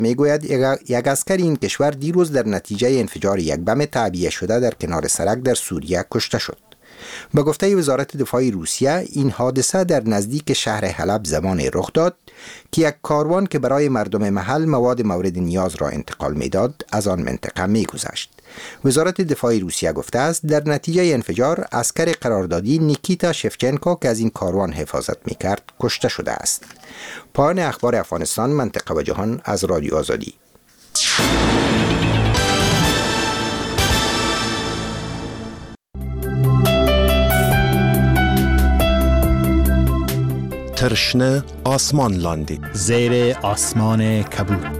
میگوید یک عسکر این کشور دیروز در نتیجه انفجار یک بم تعبیه شده در کنار سرک در سوریه کشته شد. به گفته وزارت دفاع روسیه این حادثه در نزدیک شهر حلب زمانی رخ داد که یک کاروان که برای مردم محل مواد مورد نیاز را انتقال میداد از آن منطقه میگذشت. وزارت دفاع روسیه گفته است در نتیجه انفجار عسکر قراردادی نیکیتا شفچنکو که از این کاروان حفاظت میکرد کشته شده است. پایان اخبار افغانستان، منطقه و جهان از رادیو آزادی. ترشنه آسمان لاندی زیر آسمان کبود.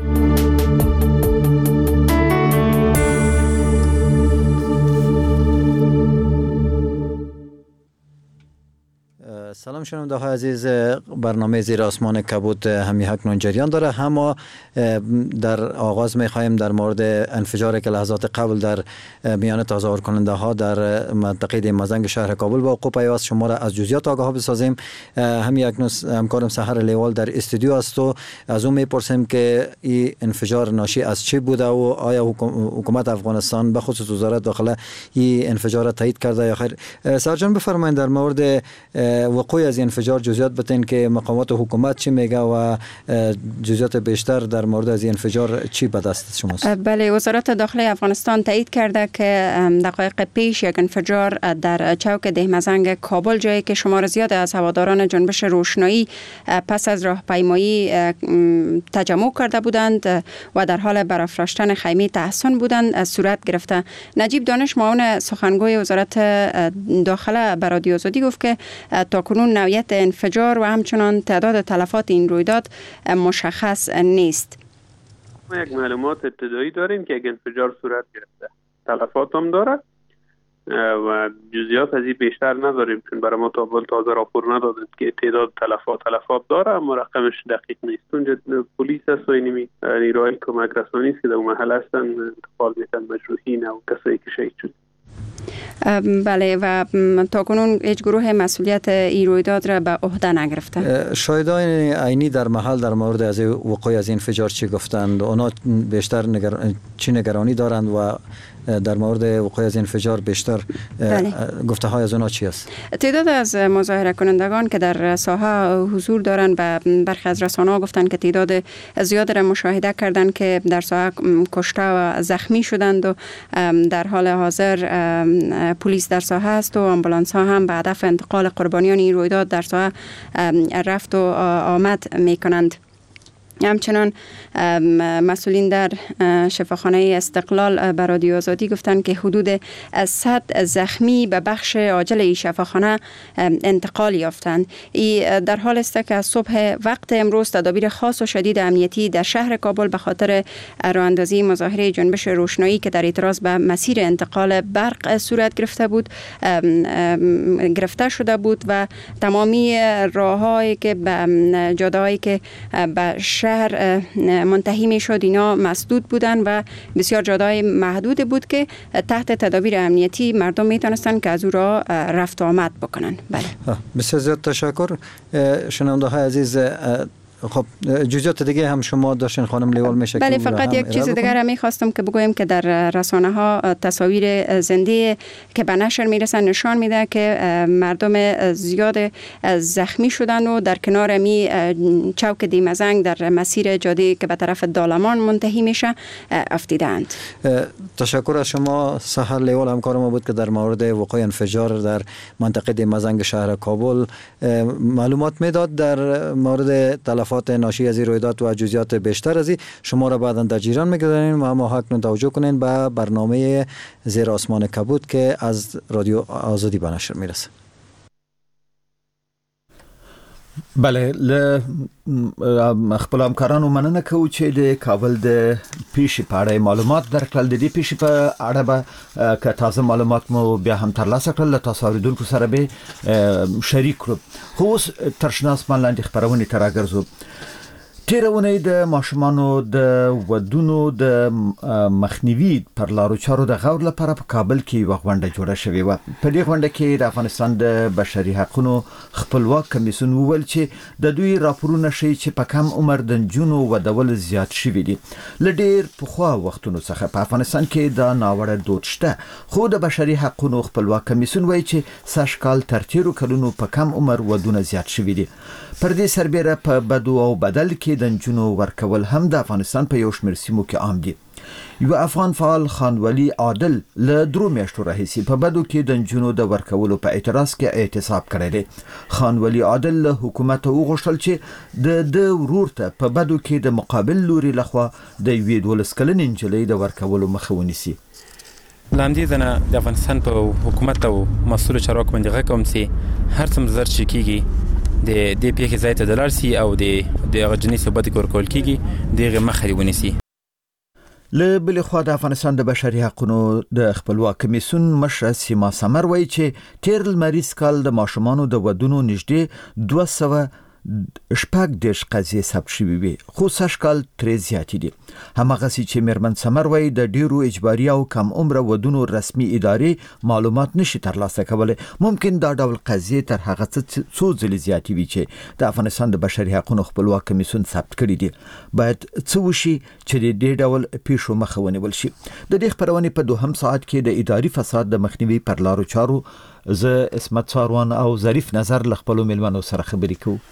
سلام شنونده های عزیز، برنامه زیر آسمان کبود همی اکنون جریان داره. اما در آغاز می‌خوایم در مورد انفجاری که لحظات قبل در میان تظاهر کننده ها در منطقه دیمازنگ شهر کابل واقع پیوست شما را از جزئیات آگاه بسازیم. همی اکنون همکارم سحر لیوال در استودیو است و از اون میپرسیم که این انفجار ناشی از چی بوده و آیا حکومت افغانستان به خصوص وزارت داخله این انفجار را تایید کرده یا خیر. سرجان بفرمایید در مورد وقوع از انفجار جزئیات بتین که مقامات حکومت چی میگه و جزئیات بیشتر در مورد از انفجار چی به دست شماست؟ بله، وزارت داخلی افغانستان تایید کرده که دقایق پیش یک انفجار در چوک دهمزنگ کابل، جایی که شمار زیاد از هواداران جنبش روشنایی پس از راهپیمایی تجمع کرده بودند و در حال برافراشتن خیمه تحسن بودند صورت گرفته. نجیب دانش، معاون سخنگوی وزارت داخله به رادیو آزادی گفت که تاکنون نوعیت انفجار و همچنان تعداد تلفات این رویداد مشخص نیست. ما یک معلومات ابتدایی داریم که یک انفجار صورت گرفته، تلفات هم داره و جزئیات از این بیشتر نداریم چون برای ما تازه راپور ندادند که تعداد تلفات داره، اما رقمش دقیق نیست. اونجا پلیس است و نیروهای کمک رسانی است که در محل هستن انتقال میتن مجروحین و کسایی که شهید شد. بله، و تاکنون هیچ گروه مسئولیت این رویداد را به عهده نگرفته. شاهدان عینی در محل در مورد از وقوع از انفجار چی گفتند؟ اونا بیشتر چی نگرانی دارند و در مورد وقوع از انفجار بیشتر گفته های از اونا چی است؟ تعداد از مظاهره کنندگان که در ساحه حضور دارند و برخی از رسانه‌ها گفتند که تعداد زیاد را مشاهده کردند که در ساحه کشته و زخمی شدند و در حال حاضر پلیس در ساحه است و آمبولانس ها هم به هدف انتقال قربانیان این رویداد در ساحه رفت و آمد می کنند. همچنان مسئولین در شفاخانه استقلال به رادیو آزادی گفتند که حدود 100 زخمی به بخش عاجل این شفاخانه انتقال یافتند. این در حال است که از صبح وقت امروز تدابیر خاص و شدید امنیتی در شهر کابل به خاطر راه اندازی مظاهره جنبش روشنایی که در اعتراض به مسیر انتقال برق صورت گرفته شده بود و تمامی راه‌هایی که به جاده‌هایی که به شهر منتهی می شد اینا مسدود بودن و بسیار جاده‌های محدود بود که تحت تدابیر امنیتی مردم می توانستن که از او را رفت و آمد بکنن. بله، بسیار زیاد تشکر. شنونده های عزیز، خب جزئیات دیگه هم شما داشتین خانم لیوال میشه. بله، فقط یک چیز دیگر هم می‌خواستم که بگویم که در رسانه ها تصاویر زنده که به نشر میرسن نشان میده که مردم زیاد زخمی شدن و در کنار می چوک دیمزنگ در مسیر جاده که به طرف دالمان منتهی میشه افتیدند. تشکر از شما سحر لیوال، همکار ما بود که در مورد وقوع انفجار در منطقه دیمزنگ شهر کابل معلومات میداد. در مورد تلفات ناشی از رویداد و جزئیات بیشتر از شما را بعداً در جریان می‌گذاریم و اما اکنون توجه کنین به برنامه زیر آسمان کبود که از رادیو آزادی به نشر میرسه. بله، خپل همکارانو مننه کوو چې د کابل د پیښې په اړه معلومات درکړل. د دې پیښې په اړه به که تازه معلومات مو بیا هم ترلاسه کړل له تاسو اوریدونکو سره به شریک کړو. خو اوس ترشنه آسمان لاندې خپرونې ته راګرځو. تیرونه د ماشومانو د ودونو د مخنیوي پر لارو چارو د غور لپاره په کابل کې یو غونډه جوړه شوې و. په دې غونډه کې د افغانستان د بشري حقوقو خپلواک کمیسیون وویل چې د دوی راپورونه ښیي چې په کم عمر د نجونو ودول زیات شوي دي. له ډېر پخوا وختونو څخه په افغانستان کې دا ناوړه دود شته، خو د بشري حقوقو خپلواک کمیسیون وایي چې سږ کال تر تیرو کلونو په کم عمر ودونه زیات شوي دي. پر دې سربېره په بدو او بدل کې د نجونو ورکول هم د افغانستان په یو شمېر سیمو کې عام دي. یو افغان فعال خانولی عادل له 3 میاشتو راهیسې په بدو کې د نجونو د ورکولو په اعتراض کې اعتصاب کړی دی. خانولی عادل له حکومت وغوښتل چې د ورور ته په بدو کې د مقابل لوري لخوا د 12 کلنې نجلۍ د ورکولو مخه ونیسي. لاندې زنه د افغانستان په حکومت او مسؤل چارواکو باندې غږ کوم چې هر څومره زر چې کیږي د دې پیښې ځای ته دلار سي او د غجنی ثبات ورکول کیږي دغه مخه ونیسي. له بل خوا د افغانستان د بشري حقوقو د خپلواک کمیسیون مشر سیما سمر وایي چې تیر لمریز کال د ماشومانو د ودونو نږدې 210 قضیې ثبت شوي وي، خو سږ کال ترې زیاتې دي. هماغسې چې میرمن سمر وایي د ډیرو اجباري او کم عمره ودونو رسمي ادارې معلومات نشي ترلاسه کولی. ممکن دا ډول قضیې تر هغه څو ځلې زیاتې وي چې د افغانستان د بشري حقوقو خپلواک کمیسیون ثبت کړي دي. باید څه وشي چې د دې ډول پیښو مخه ونیول شي. د دې خبرونې په 2 ساعت کې د اداري فساد د مخنیوي پر لارو چارو زه اسمت ساروان او ظریف نظر له خپلو میلمنو سره خبرې کوو.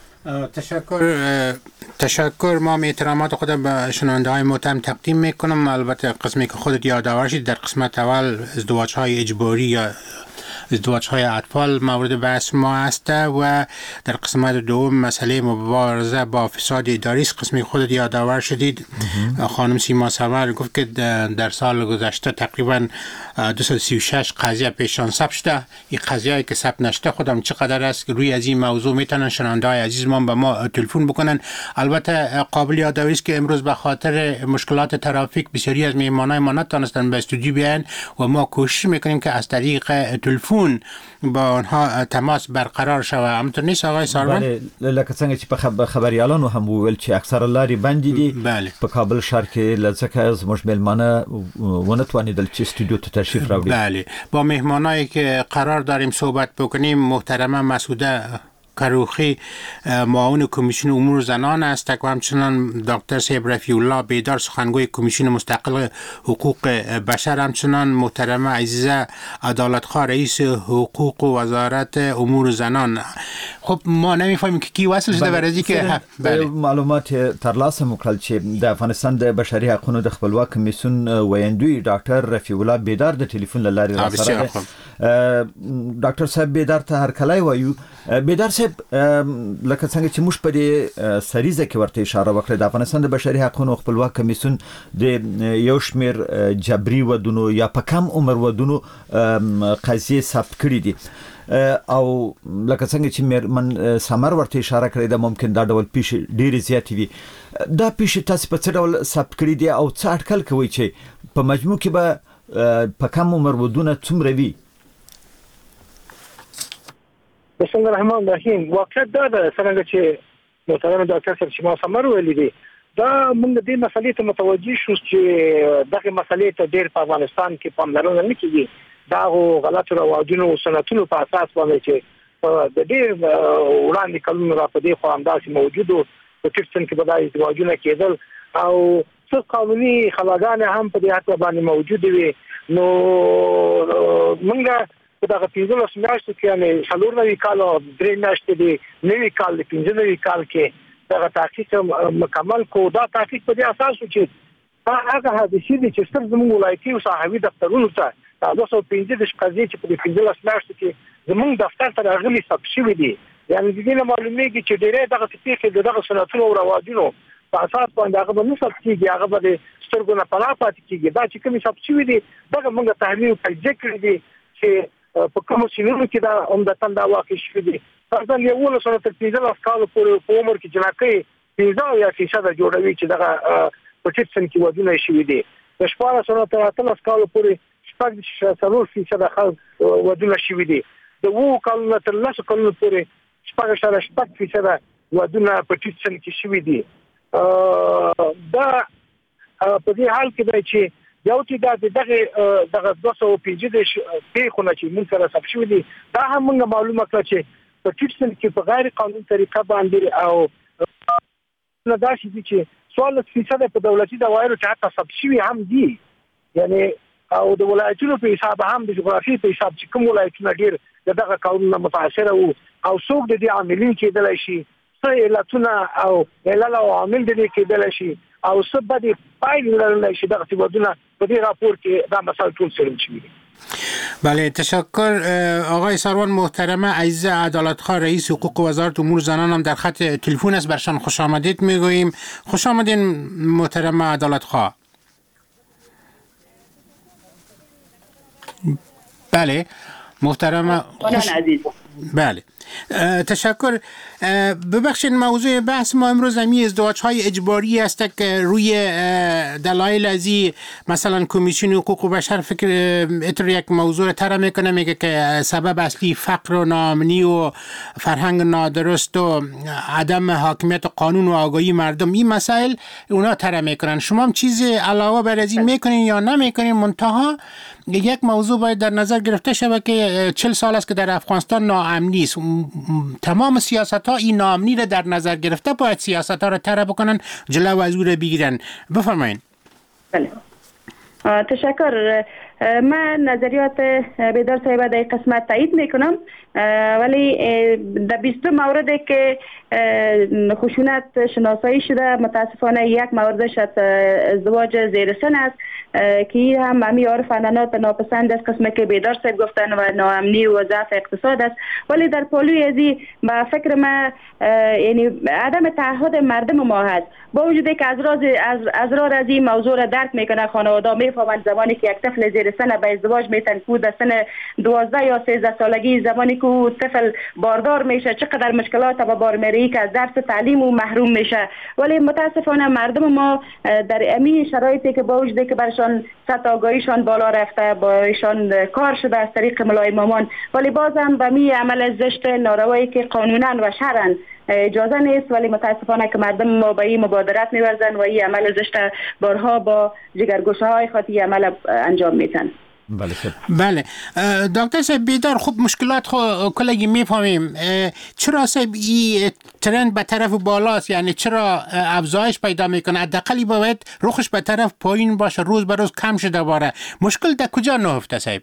تشکر. ما احترامات خود به شنونده های محترم تقدیم میکنم. البته قسمی که خودت یادآور شد در قسمت اول ازدواج های اجباری یا ازدواج های اطفال مورد بحث ما است و در قسمت دوم مسئله مبارزه با فساد اداری است. قسمی خودت یادآور شدید خانم سیما سمر گفت که در سال گذشته تقریبا 236 قضیه پیشان ثبت شده. این قضیه‌ای که ثبت نشده خودم چقدر است که روی از این موضوع میتونن شنونده های عزیز ما به ما تلفن بکنن. البته قابل یادآوری است که امروز به خاطر مشکلات ترافیک بسیاری از مهمانای ما نتونستن به استودیو بیان و ما کوشش میکنیم که از طریق تلفن با آنها تماس برقرار شود. همونطور نیست آقای ساروان؟ بله، لکه څنګه چې په خبريالانو هم وویل چې اکثره لارې بندې دي. په کابل ښار کې لږه زموږ میلمانه ونه توانیدل چې استودیو ته تشریف راوړي. بله، با مهمانایی که قرار داریم صحبت بکنیم محترمه مسعوده کروخی معاون کمیسیون امور زنان است و همچنان دکتر صاحب رفیع الله بیدار سخنگوی کمیسیون مستقل حقوق بشر، همچنان محترمه عزیزه عدالتخواه رئیس حقوق و وزارت امور زنان. خب ما نمیفهمیم که کی وصل شده برای که معلومات ترلاسه وکړل چې د افغانستان د بشري حقوقو د خپلواک کمیسیون ویاندوی ډاکټر رفیع الله بیدار د ټلیفون له لارې راسره ډاکټر صاحب بیدار ته هر کله وایو. بیدار صاحب لکه څنګه چې موږ په دې سریزه کې ورته اشاره وکړه د افغانستان د بشري حقوقو خپلواک کمیسیون د یو شمیر جبري ودونو یا په کم عمر ودونو قضیې ثبت کړي دي او لکه څنګه چې میرمن سمر ورته اشاره کړې ده ممکن دا ډول پیښې ډېرې زیاتې وي. دا پیښې تاسو په څه ډول ثبت کړي دي او څه اټکل کوئ چې په مجموع کې به په کم عمر ودونه څومره وي؟ بسم الله الرحمن الرحیم. واقعیت دا ده څنګه چې محترم ډاکټر صاحب سیما سمر ویلي دي، دا موږ دې مسلې ته متوجي شو چې دغه مسلې ته ډېر په افغانستان کې پاملرنه نه کیږي. دا غلط رواجونو او سنتونو په اساس باندې چې د ډېر وړاندې کلونو را په دې خو همداسې موجودو په کیسن کې بدای ازدواجونه کېدل او څه قانوني خلاګانې هم په دې حق باندې موجود وي. نو موږ دا په 15 میاشتو کې یعنی 4 کال او 3 میاشتې دی نوی کال د 15 کال کې دا تحقیق مکمل کو. دا تحقیق په دې اساس چې هغه حادثې دي چې ستر زموږ ولایتي او صحوي دفترونو ته 215 قضیې چې په 15 میاشتو کې زموږ دفتر ته راغلي ثبت شوي دي. یعنی د دې معلومیږي چې ډېرې دغه پیښې دغه سنتونو او رواجونو په اساس باندې هغه به نه ثبت کیږي، هغه به سترګو نه پناه پاتې کیږي. دا چې کوم ثبت شوي دي دغه موږ تحلیل پیدا کړی دي چې په کوم سیمونو کې دا عمدتاً دا واقع شوي دي. مثلا یو له سنت 15 کال پورې په عمر کې جنکې 15 یا 30 جوړوي چې دغه په ټیټسن کې ودونه شوي دي. د 14 کال پورې 4% خلک ودونه شوي دي. د 2 کال تر 10 کال پورې 4.8% ودونه په ټیټسن کې شوي دي. دا په دې حال کې دی چې یو چې دغه 215 پیښونه چې موږ سره ثبت شوي دي دا هم موږ معلومه کړه چې په ټیټسن کې په غیر قانوني طریقه باندې او نه دا شي چې 14% په دولتي دوایرو چې حتی ثبت شوي هم دي یعنی او د ولایتونو په حساب هم د جغرافي په حساب چې کوم ولایتونه ډیر دغه قانون متاثر او څوک د دې عاملین کېدل شي څه علتونه او علل او عامل دي کېدل شي او سبب د پایلې لرل شي دغه ودونه په دې راپور کې دا مسائل ټول څیړل شوي. بله تشکر آقای سروان محترمه عزیز عدالت خواه رئیس حقوق وزارت امور زنان هم در خط تلفن است برشان خوش آمدید میگوییم. خوش آمدین محترمه عدالت خواه. بله محترمه عزیز. بله تشکر. ببخشید موضوع بحث ما امروز همی ازدواج‌های اجباری است که روی دلایل ازی مثلا کمیسیون حقوق بشر فکر اتر یک موضوع طرح میکنه میگه که سبب اصلی فقر و ناامنی و فرهنگ نادرست و عدم حاکمیت قانون و آگاهی مردم این مسائل اونا طرح میکنن. شما هم چیزی علاوه بر از این میکنین یا نمیکنین؟ منتها یک موضوع باید در نظر گرفته شود که 40 سال است که در افغانستان ناامنی است. تمام سیاست ها این ناامنی را در نظر گرفته باید سیاست ها را طرح بکنن جلو از او را بگیرن. بفرمایید. بله تشکر. من نظریات بیدار صاحب در قسمت تایید میکنم ولی در 20 موردی که خشونت شناسایی شده متاسفانه یک موردش ازدواج زیر سن است که هم همی عارف عنانات ناپسند است قسمی که بیدار صاحب گفتن و ناامنی و ضعف اقتصاد است ولی در پالوی ازی با فکر ما یعنی عدم تعهد مردم ما هست با وجودی که از این موضوع را درک میکنه خانواده میفهمند زمانی که یک طفل زیر سن به ازدواج میتن که در سن 12 یا 13 سالگی زمانی که طفل باردار میشه چقدر مشکلات به بار میره که از درس تعلیم و محروم میشه ولی متاسفانه مردم ما در امی شرایطی که با وجودی که برشان سطح آگاهیشان بالا رفته با ایشان کار شده از طریق ملای مامان ولی بازم به می عمل زشت ناروایی که قانونا و شرعا اجازه نیست ولی متاسفانه که مردم ما به این مبادرت می‌ورزن و این عمل زشت بارها با جگرگوشه‌های خاطی عمل انجام میتن. بله دکتر صاحب بیدار خوب مشکلات کلگی میفهمیم. چرا صاحب این ترند به طرف بالاست یعنی چرا افزایش پیدا میکنه؟ حداقل باید رخش به طرف پایین باشه روز به روز کم شده باره. مشکل در کجا نهفته صاحب؟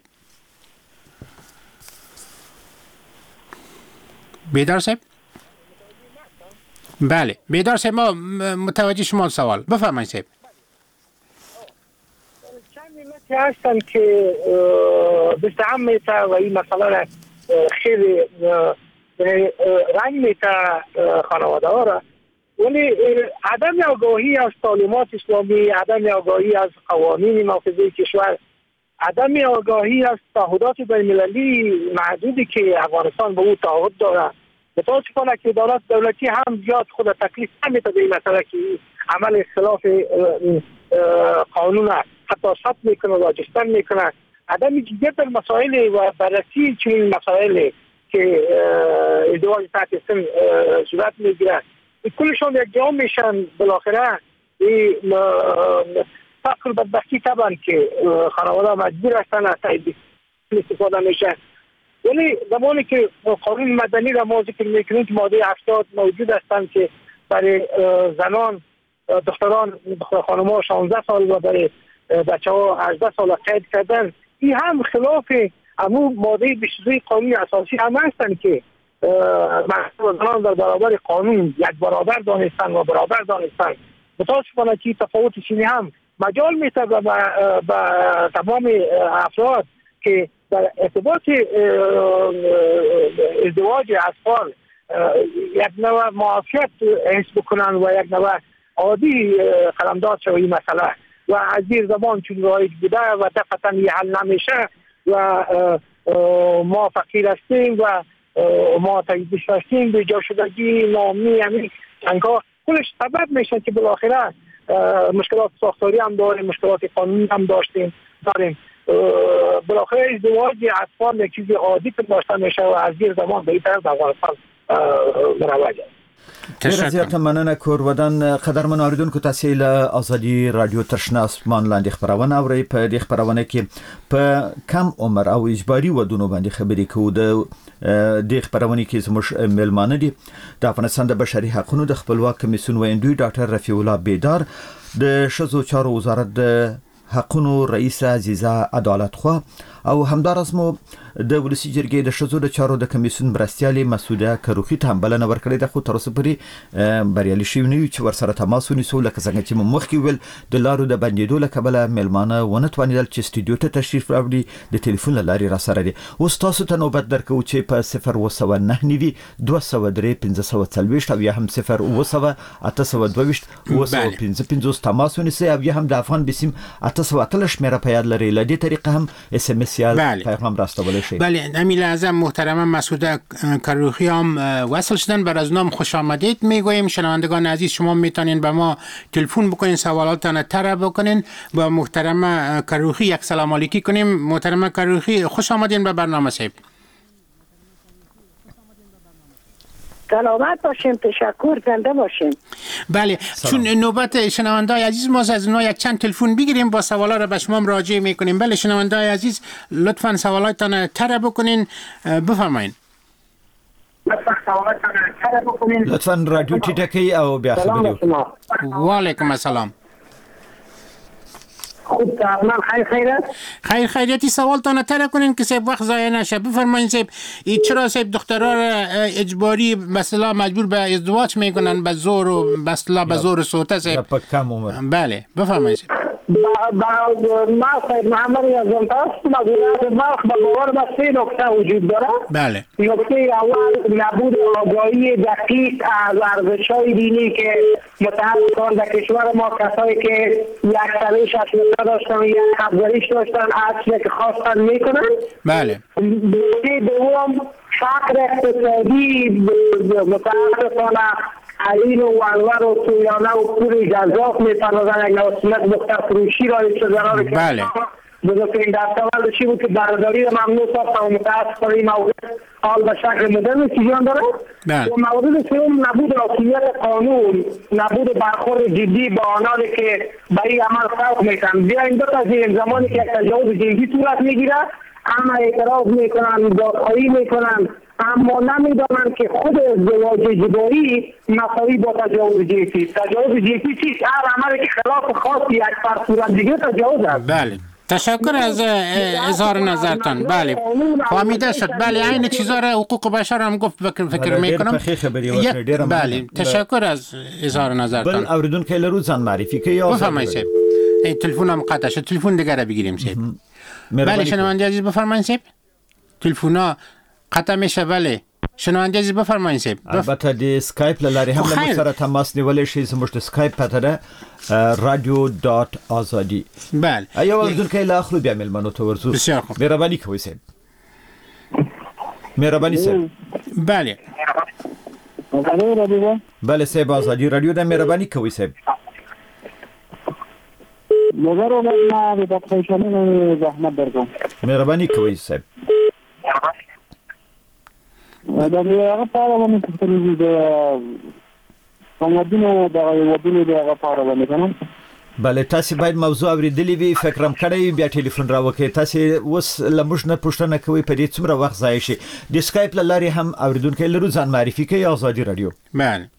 بیدار صاحب؟ بله بیدار صاحب ما متوجه شما سوال بفرمایید صاحب. که هستن که بستعم میته و این مسئله را خیلی رنگ میته خانواده ها را ولی عدم آگاهی از تعلیمات اسلامی عدم آگاهی از قوانین محافظه کشور عدم آگاهی از تعهدات بین‌المللی محدودی که افغانستان به او تعهد داره متاسفانه که ادارات دولتی هم زیاد خود تکلیف نمیده به این مسئله که عمل خلاف قانون حتی ثبت میکنه و راجستر میکنه عدم جدیت در مسائل و بررسی چنین مسائل که ازدواج تحت سن صورت میگیره کلشان یک جا میشن بالاخره فقر بدبختی طبعا که خانواده مجبور هستن از تایید استفاده میشه ولی زمانی که قانون مدنی را ما ذکر میکنیم که ماده 70 موجود هستند که برای زنان دختران خانم‌ها 16 سال و برای بچه‌ها 18 سال قید کردن این هم خلاف همون ماده 22 قانون اساسی هم هستند که مردم زنان در برابر قانون یک برابر دانستن و برابر دانستن متاسفانه که تفاوت چینی هم مجال میده به تمام افراد که در ارتباط ازدواج اطفال یک نوع معافیت حس بکنن و یک نوع عادی قلمداد شوی مسئله و از دیر زمان چون رایج بوده و دفعتا یه حل نمیشه و ما فقیر هستیم و ما تجدیش هستیم به جا شدگی نامی همین جنگا کلش سبب میشه که بالاخره مشکلات ساختاری هم داریم مشکلات قانونی هم داریم بالاخره ازدواج اطفال یک چیز عادی که داشته میشه و از دیر زمان به این طرف افغانستان مروج است. ډیر زیات مننه کورودن قدرمن اوریدونکو تاسو له ازادي رادیو ترشنا اسمان لاندې خبرونه اورئ. په دې خبرونه کې په کم عمر او اجباري ودونو باندې خبرې کوو. د خبرونه کې زموږ ملمانه دي د افغانستان د بشري حقوقو د خپلواک کمیسیون ویندوی ډاکټر رفیع الله بیدار، د شذو چارو وزارت د حقوقو رئیس عزیزه عدالت خو او همدارس مو د ولسی جرګې د شذو د چارو د کمیسیون برستیالي مسعوده کروخي ته هم بلنه ورکړې ده، خو تر اوسه پورې بریالي شوی نه چې ورسره تماس ونیسو. لکه څنګه چې مخکې ویل د لارو د بندیدو له کبله ملمانه ونه توانیدل چې استودیو ته تشریف راوړي، د ټلیفون له لارې را سره دي. اوس تاسو ته نوبت درکو چې په 009 203 540 او یا هم 0 822 955 تماس ونیسئ او یا هم د افغان بسیم 813 شمیره په یاد لرئ. له دې طریقه هم اس ام اس یا پیغام راستولی شئ. بله، امیل اعظم محترمه مسعوده کروخی هم وصل شدن، بر از نام خوش آمدید میگوییم. شنوندگان عزیز شما میتونین به ما تلفن بکنین، سوالاتتان طرح بکنین، با محترمه کروخی یک سلام علیکی کنیم. محترمه کروخی خوش آمدین به برنامه صاحب. سلامت باشیم، تشکر، زنده باشیم. بله، چون نوبت شنوندای عزیز ما از اونها یک چند تلفن بگیریم، با سوالا را به شما مراجعه میکنیم. بله شنوندای عزیز لطفاً سوالاتتان طرح بکنین، بفرمایید. لطفاً رادیو ټیټه او بیا خبرې. و علیکم السلام. خوب تمام، خیر خیریتی سوالتان طرح کنین که صاحب وقت ضایع نشه. بفرمایید صاحب، چرا صاحب دخترها را اجباری به اصطلاح مجبور به ازدواج میکنن به زور و به اصطلاح به زور سوته صاحب؟ په کم عمر. بله بفرمایید صاحب. ما صاحب محمد یزدان است. مدیریت وقت به باور به 3 نکته وجود داره. بله. نکته اول نبود آگاهی دقیق از ارزش‌های دینی که متأسفانه در کشور ما کسایی که یک سویش اشرطه داشتن یک خبریش داشتن اصلی که خواستن میکنن. بله. نکته دوم فقر اقتصادی متأسفانه عین و ولور و تویانه و پول جذاب می‌پردازن. یک نوسمت دختر فروشی را استدرار که بله. بزرگترین دستاورد چی بود که برادری را ممنوع ساختن و متأسفانه این مورد حال به شکل مدرن سیجان داره. بله. و مورد سوم نبود رسمیت قانون، نبود برخورد جدی با آنانی که به این عمل فرق میکنن. بیاین دو تا زمانی که یک تجاوز جنسی صورت میگیره اما اعتراض میکنن، دادخواهی میکنن، اما نمیدانند که خود ازدواج اجباری مساوی با تجاوز جنسی. تجاوز جنسی چیست؟ هر عملی که خلاف خاص یک فرد صورت دیگه تجاوز است. بله. تشکر از اظهار نظرتان. بله فهمیده شد. بله این چیزا را حقوق بشر هم گفت فکر میکنم. بله تشکر از اظهار نظرتان. بل اوریدونکو لرو ځان معرفي کوي او بفرمایید صاحب. تلفن هم قطع شد، تلفن دیگه را بگیریم صاحب. بله شنونده عزیز بفرمایید صاحب. تلفنا قطع میشه. بله شنونده عزیز بفرمایید صاحب. البته د اسکایپ لارې هم له سره تماس نیولای شي. زموږ د اسکایپ پته ده radio.azadi. بله ایو اوریدونکو له اخرو بیا ملمنو ته ورزو. بسیار خوب. مهرباني کوئ صاحب. مهرباني صاحب. بله بله صاحب آزادی رادیو ده. مهرباني کوئ صاحب. نظر ما به تخیشانه زحمت درکم. مهرباني کوئ صاحب. دا هغه پاره باندې تفصیلي د کومدینو د ودونو د هغه پاره باندې کنه. بله تاسو باید موضوع اوریدلی وي، فکرم کړی بیا ټلیفون راوکړئ. تاسو اوس لموږ نه پوښتنه کوي په دې څومره وخت ضایع شي. د اسکایپ لارې هم اوریدونکو لرو ځان معرفي کوي. آزادی رادیو. بله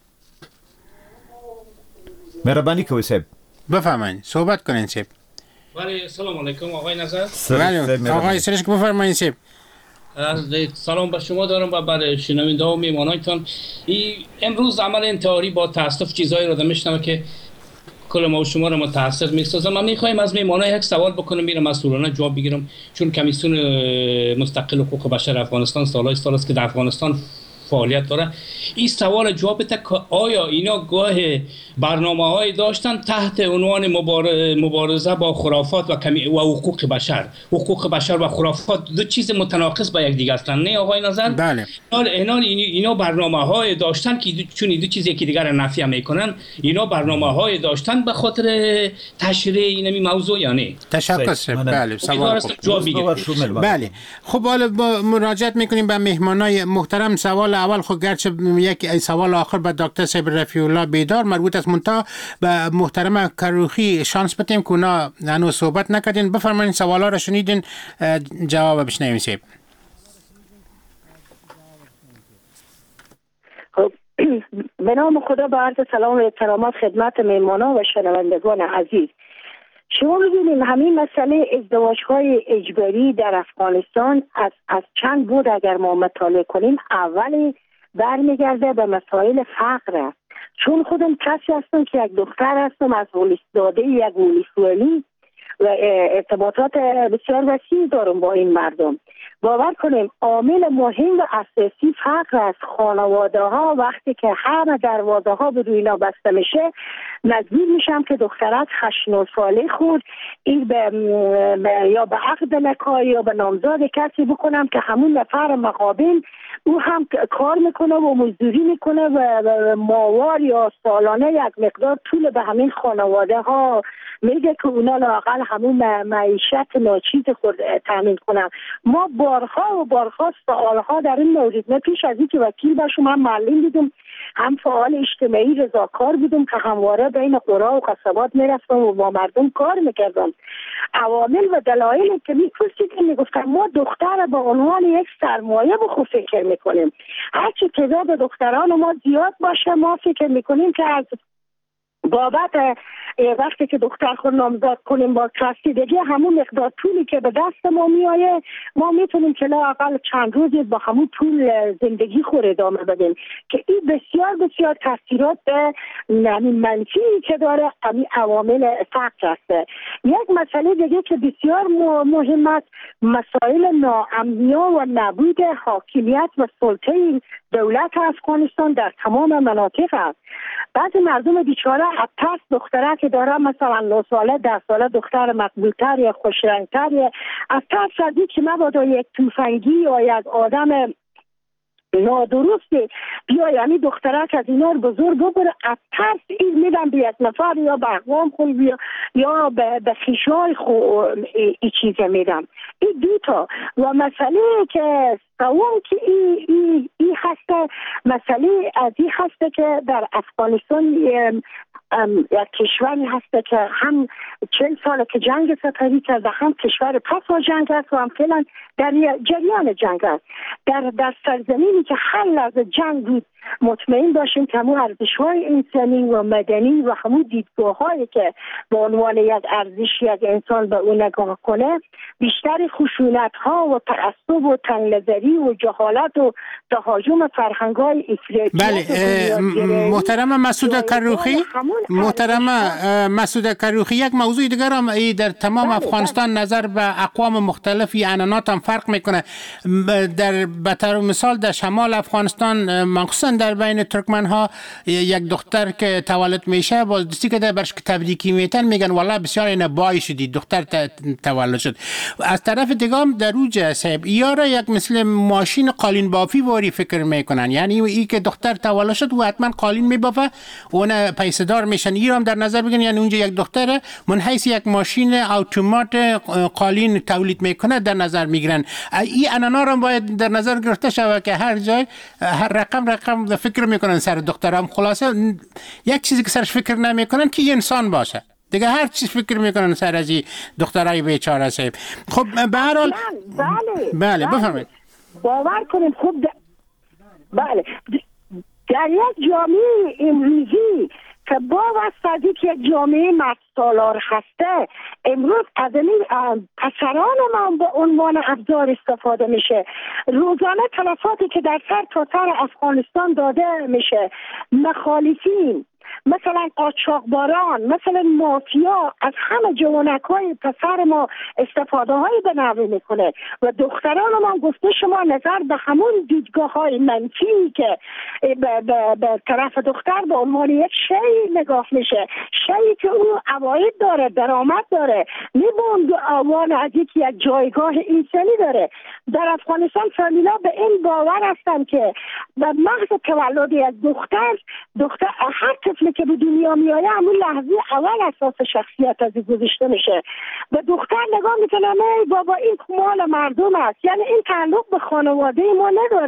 مهرباني کوئ صاحب. بفرمایید صحبت کنین صاحب. بله سلام علیکم آقای نظر. بله آقای سرش بفرمایید صاحب. سلام به شما دارم و بر شنونده و میمانایتان. امروز عمل انتحاری با تاسف چیزایی رو میشنوم که کل ما و شما رو متاثر میسازم. من میخوایم از میمانای یک سوال بکنم، میرم مسئولانه جواب بگیرم، چون کمیسیون مستقل حقوق بشر افغانستان سال است که در افغانستان فعالیت داره. این سوال جواب بده که آیا اینا گاه برنامه‌های داشتن تحت عنوان مبارزه با خرافات و حقوق بشر. حقوق بشر و خرافات دو چیز متناقض با یک دیگه هستند، نه آقای نظر؟ بله. اینا برنامه‌های داشتن که چون دو چیز یکی دیگر را نفی میکنن. اینا برنامه‌های داشتن به خاطر تشریع این موضوع یا نه؟ تشکر. بله سوال جواب میگیرم. بله خب حالا مراجعت میکنیم به مهمانای محترم. سوال اول خود گرچه یک سوال آخر به دکتر صاحب رفیع الله بیدار مربوط است، منتها به محترم کروخی شانس بدیم که اونا هنوز صحبت نکردین. بفرمایید سوالا را شنیدین، جواب بشنویم صاحب. خب به نام خدا با عرض سلام و احترامات خدمت مهمانان و شنوندگان عزیز. شما ببینید همین مسئله ازدواج‌های اجباری در افغانستان از چند بود اگر ما مطالعه کنیم، اولی برمیگرده به مسائل فقر. چون خودم کسی هستم که یک دختر هستم از داده یک ولسوالی و ارتباطات بسیار وسیع دارم با این مردم. باور کنیم عامل مهم و اساسی فقر است. خانواده ها وقتی که همه دروازه ها به روی اینا بسته میشه، مجبور میشم که دخترک 8-9 ساله خود این یا به عقد نکاح یا به نامزد کسی بکنم که همون نفر مقابل او هم کار میکنه و مزدوری میکنه و ماوار یا سالانه یک مقدار طول به همین خانواده ها میگه که اونا لااقل همون معیشت ناچیز خود تامین کنن. ما بارها و بارها سوالها در این مورد، من پیش از اینکه وکیل باشم هم معلم بودم، هم فعال اجتماعی رضاکار بودم که همواره بین قرى و قصبات میرفتم و با مردم کار میکردم. عوامل و دلایلی که میپرسید که میگفتن ما دختر به عنوان یک سرمایه به خود فکر میکنیم. هرچی تعداد دختران ما زیاد باشه ما فکر میکنیم که از بابت وقتی که دختر خود نامزد کنیم با رسیدگی همون مقدار پولی که به دست ما میایه ما میتونیم که لااقل چند روزی با همون پول زندگی خود ادامه بدیم، که این بسیار بسیار تاثیرات منفی که داره همین عوامل فقر هسته. یک مسئله دیگه که بسیار مهم است، مسائل ناامنیا و نبود حاکمیت و سلطه دولت افغانستان در تمام مناطق است. بعضی مردم بیچاره ترس دختره که داره مثلا 9 ساله 10 ساله دختر مقبولتر یا خوشرنگتر، از ترس از این که مبادا یک توفنگی یا یک آدم نادرسته بیا یعنی دخترک از اینا رو بزرگ بگره، از ترس این میدن به یک نفر یا به اقوام خود یا به خیشای خود این چیزه میدن. این دوتا و مسئله که سوم که این هسته، مسئله از این هسته که در افغانستان یک کشوری هسته که هم 40 ساله که جنگ سپری کرده، هم کشور پس از جنگ است و هم فعلا در جریان جنگ است. در سرزمینی که هر لحظه جنگ بود مطمئن باشیم که همون ارزش‌های انسانی و مدنی و همون دیدگاه‌هایی که به عنوان یک ارزش یک انسان به اون نگاه کنه، بیشتر خشونت‌ها و تعصب و تنگ‌نظری و جهالت و تهاجم فرهنگ‌های افراطی. بله محترم مسعود کروخی، یک موضوع دیگر هم در تمام افغانستان نظر به اقوام مختلفی عنعنات هم فرق میکنه. در بطور مثال در شمال افغانستان مخصوصا در بین ترکمن ها یک دختر که تولد میشه با دوستی که برش تبریکی میتن میگن والله بسیار اینا بای شدی دختر تولد شد. از طرف دیگه هم در اوج صاحب یارا یک مثل ماشین قالین بافی واری فکر میکنن، یعنی ای که دختر تولد شد و حتما قالین میبافه اون پیسه دار میشن. این هم در نظر بگیرین، یعنی اونجا یک دختر من حیث یک ماشین اتومات قالین تولید میکنه در نظر میگیرن. این عنانا رو باید در نظر گرفته شود که هر جای هر رقم فکر میکنن سر دخترم. خلاصه یک چیزی که سرش فکر نمیکنن که انسان باشه دیگه، هر چیز فکر میکنن سر از این دخترای بیچاره صاحب. خب به هر حال بله بفرمایید. باور کنید خوب بله در یک جامعه امروزی که با واسطه که یک جامعه مردسالار هسته، امروز از این پسران ما به عنوان ابزار استفاده میشه. روزانه تلفاتی که در سر تا سر افغانستان داده میشه، مخالفین مثلا قاچاقباران، مثلا مافیا، از همه جوانکای پسر ما استفاده های به نوی میکنه و دختران ما گفته شما نظر به همون دیدگاه های منفی که به طرف دختر به عنوان یک شی نگاه میشه، شی که او عواید داره، درآمد داره، میبوند عنوان از یک جایگاه انسانی داره. در افغانستان فامیلا به این باور هستن که به محض تولد یک دختر هر طفلی که به دنیا میایه همون لحظه اول اساس شخصیت از گذاشته میشه. به دختر نگاه میکنه نه بابا این مال مردم است، یعنی این تعلق به خانواده ما نداره،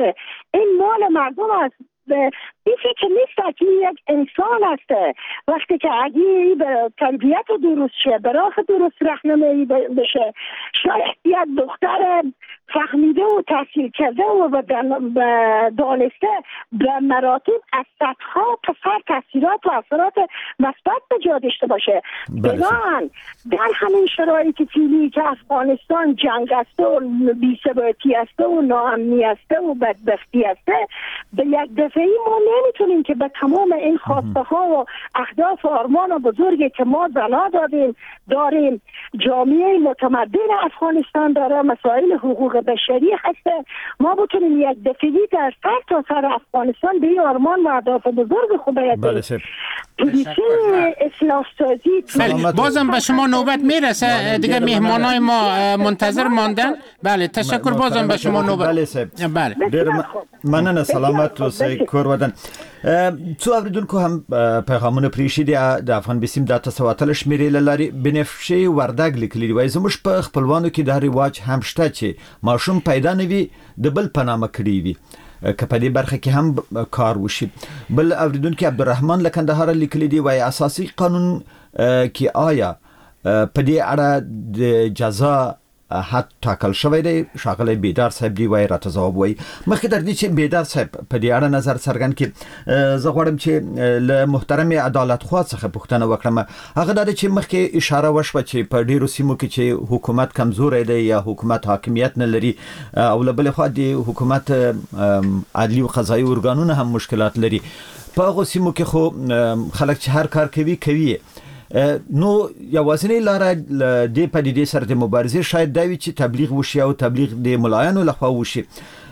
این مال مردم است. این فکر نیست که یک انسان است. وقتی که اگه به تربیت درست شه، به راه درست راهنمایی بشه، شاید یک دختر فهمیده و تحصیل کرده و دانسته به مراتب از صدها پسر تاثیرات و اثرات مثبت به جا داشته باشه. بنابراین در همین شرایط فعلی که افغانستان جنگ است و بی‌ثباتی است و ناامنی است و بدبختی است، به یک دفعه ما نمیتونیم که به تمام این خواسته ها و اهداف و آرمان بزرگی که ما بنا داریم جامعه متمدن افغانستان داره، مسائل حقوق بشری هسته، ما بتونیم یک دفعی در سر تا سر افغانستان به این آرمان و اهداف بزرگ خود برسیم. پلیسی اصلاح سازی. بازم به شما نوبت میرسه دیگه، مهمانای ما منتظر ماندن. بله تشکر، بازم به شما نوبت. بله مننه، سلامت اوسئ کور ودان. څو اوریدونکو هم پیغامونه پریښي دي د افغان بسیم د تاسواتل شمیرې لاري. بنفشي وردګ لیکلي وای زموږ په خپلوانو کې د رواج هم شته چې ماشوم پیدا نوي د بل په نامه کړی وي که په دې برخه کې هم کار وشي. بل اوریدونکو عبدالرحمن لکندهار لیکلي دی وای اساسي قانون کې آیا په دې اړه د جزا حد ټاکل شوی دی؟ شاغلی بیدار صاحب دی وای راته ځواب وای. مخکې در دې چې بیدار صاحب په دې اړه نظر څرګند کړي، زه غواړم چې له محترم عدالت خوا څخه پوښتنه وکړم. هغه دا چې مخکې اشاره وشوه چې په ډیرو سیمو کې چې حکومت کمزوری دی یا حکومت حاکمیت نه لري، او له بلې خوا د حکومت عدلي او قضایي ارګانونه هم مشکلات لري. په هغو سیمو کې خو خلک چې هر کار کوي نو یوازینی لاره د پدیدې سره د مبارزې شاید دا وي چې تبلیغ وشي او تبلیغ د ملایانو لخوا وشي.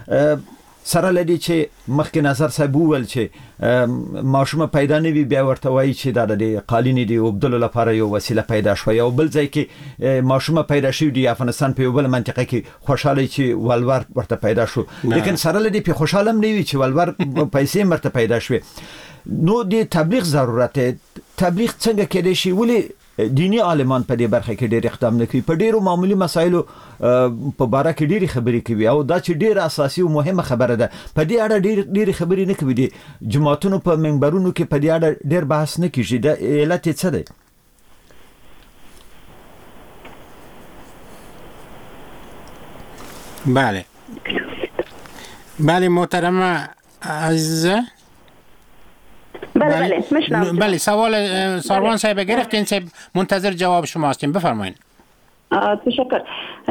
سره لدی چې مخکې نظر صاحب وویل چې ماشومه پیدا نه وي، بیا ورته وایي چې دا د قالینې د اوبدلو لپاره یو وسیله پیدا شوه، او بل ځای کې ماشومه پیدا شوي د افغانستان په یو بل منطقه کې خوشحاله چې ولور ورته پیدا شو، لیکن سره لدی په خوشحاله هم نه وي چې ولور پیسې مرته پیدا شوي. نو د تبلیغ ضرورت دی. تبلیغ څنګه کېدای شي؟ ولې دینی عالمان په دې برخه کې ډېر اقدام نه کوي؟ په ډېرو معمولی مسایلو په باره کې ډېرې خبرې کوي، او دا چې ډېر اساسي او مهمه خبره ده په دې اړه ډېرې خبرې نه کوي. د جماعتونو په منبرونو کې په دې اړه ډېر بحث نه کیږي. د علت یې څه دی؟ بله محترمه عزیزه. بله سوال ساروان صاحب گرفتین صاحب، منتظر جواب شما هستیم، بفرمایید. تشکر.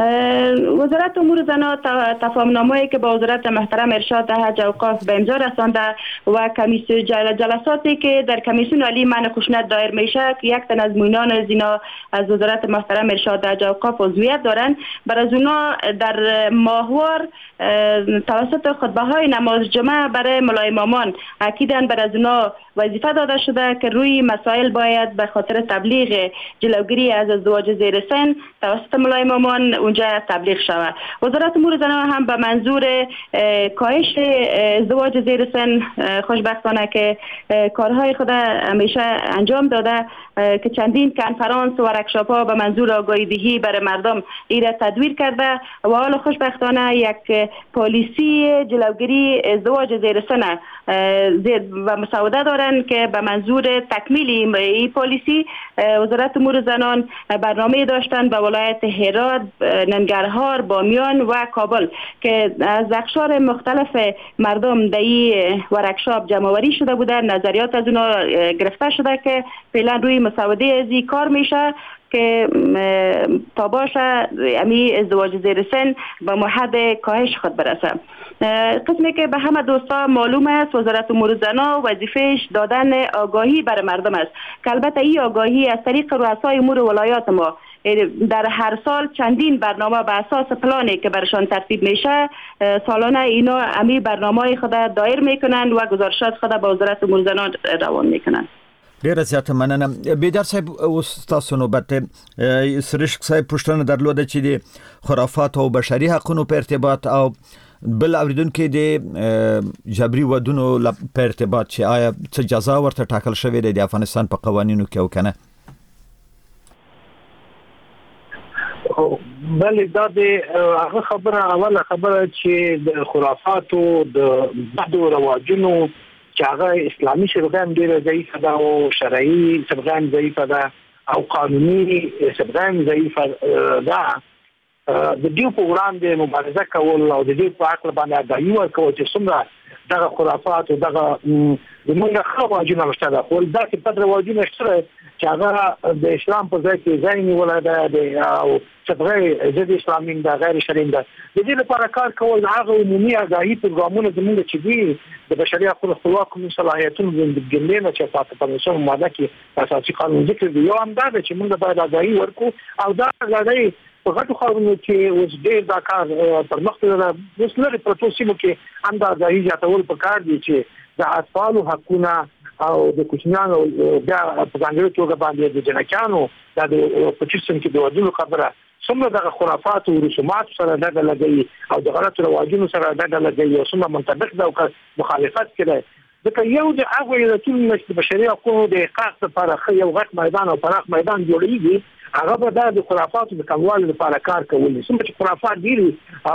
وزارت امور زنان تفاهم‌نامه‌ای که با وزارت محترم ارشاد حج اوقاف به امضا رسانده و جلساتی که در کمیسیون عالی منع خشونت دایر میشه که یک تن از معینان از اینا از وزارت محترم ارشاد حج اوقاف عضویت دارن، بر از اونا در ماهوار توسط خطبه‌های نماز جمعه برای ملای امامان اکیداً بر از اونا وظیفه داده شده که روی مسائل باید به خاطر تبلیغ جلوگیری از ازدواج زیر سن توسط ملای امامان اونجا تبلیغ شود. وزارت امور زنان هم به منظور کاهش ازدواج زیر سن خوشبختانه که کارهای خود همیشه انجام داده که چندین کنفرانس و ورکشاپ ها به منظور آگاهی دهی برای مردم ایره تدویر کرده و حالا خوشبختانه یک پالیسی جلوگیری ازدواج زیر سن و مسوده دارن که به منظور تکمیل این پالیسی وزارت امور زنان برنامه داشتن به ولایت هرات، ننگرهار، بامیان و کابل که از اقشار مختلف مردم در این ورکشاپ جمع‌آوری شده بوده، نظریات از اونا گرفته شده که فعلا روی مسوده از این کار میشه که تا باشه امی ازدواج زیر سن به محد کاهش خود برسه. قسمی که به همه دوستا معلوم است وزارت امور زنان وظیفهش دادن آگاهی برای مردم است که البته این آگاهی از طریق رؤسای امور ولایات ما در هر سال چندین برنامه به اساس پلانی که برشان ترتیب میشه سالانه اینا امی برنامه خود دایر میکنن و گزارشات خود به وزارت امور زنان روان میکنن. ډیره زیاته مننه. بیدار صاحب اوس تاسو نوبت سرشک صاحب پوښتنه درلوده چې د خرافات او بشري حقوقو په ارتباط او بل اوریدونکو د جبري ودونو په ارتباط چې آیا څه جزا ورته ټاکل شوې ده د افغانستان په قوانینو کې او کنه؟ بل دا د هغه خبره اوله خبره چې د خرافاتو د بدو رواجونو چې هغه اسلامي شبکه ډیره ضعیفه ده او شرعي شبکه ضعیفه ده او قانوني شبکه ضعیفه ده د دې په وړاندې مبارزه کول او د دې په عقل باندې اغاوی ورکول چې څومره دغه خرافات او دغه زمونږ خواجونه مشته خو دا چې په رواجونه شته چې هغه د اسلام په ځای کې ځای نیولای ده او چې د اسلامي د غیر شرعي ده د دې لپاره کار کول هغه عمومي اغاهي پروګرامونه زموږ چې دي د بشري حقوقو خپلواکو صلاحیتونو د ګڼنه چې په پنځم ماده کې اساسي قانون ذکر دی یو هم دا چې موږ باید اغاهي ورکو او دا غواړي په غټو خبرو کې اوس ډېر دا کار پر مخ ته اوس لري پروتوسیمو کې هم دا ځای جاتول په کار دي چې د اطفالو حقونه او د کوچنیانو بیا په ځانګړي توګه باندې د جنکانو د پچیسن کې د ودونو خبره څومره د خرافات او رسومات سره دغه لګي او د غلط رواجونو سره دغه لګي او څومره منطبق ده او مخالفت کوي ځکه یو د هغه یلتون د بشري حقوقو د احقاق لپاره یو غټ میدان او پراخ میدان جوړیږي هغه به د خرافاتو د کموالي لپاره کار کوي څومره چې خرافات دي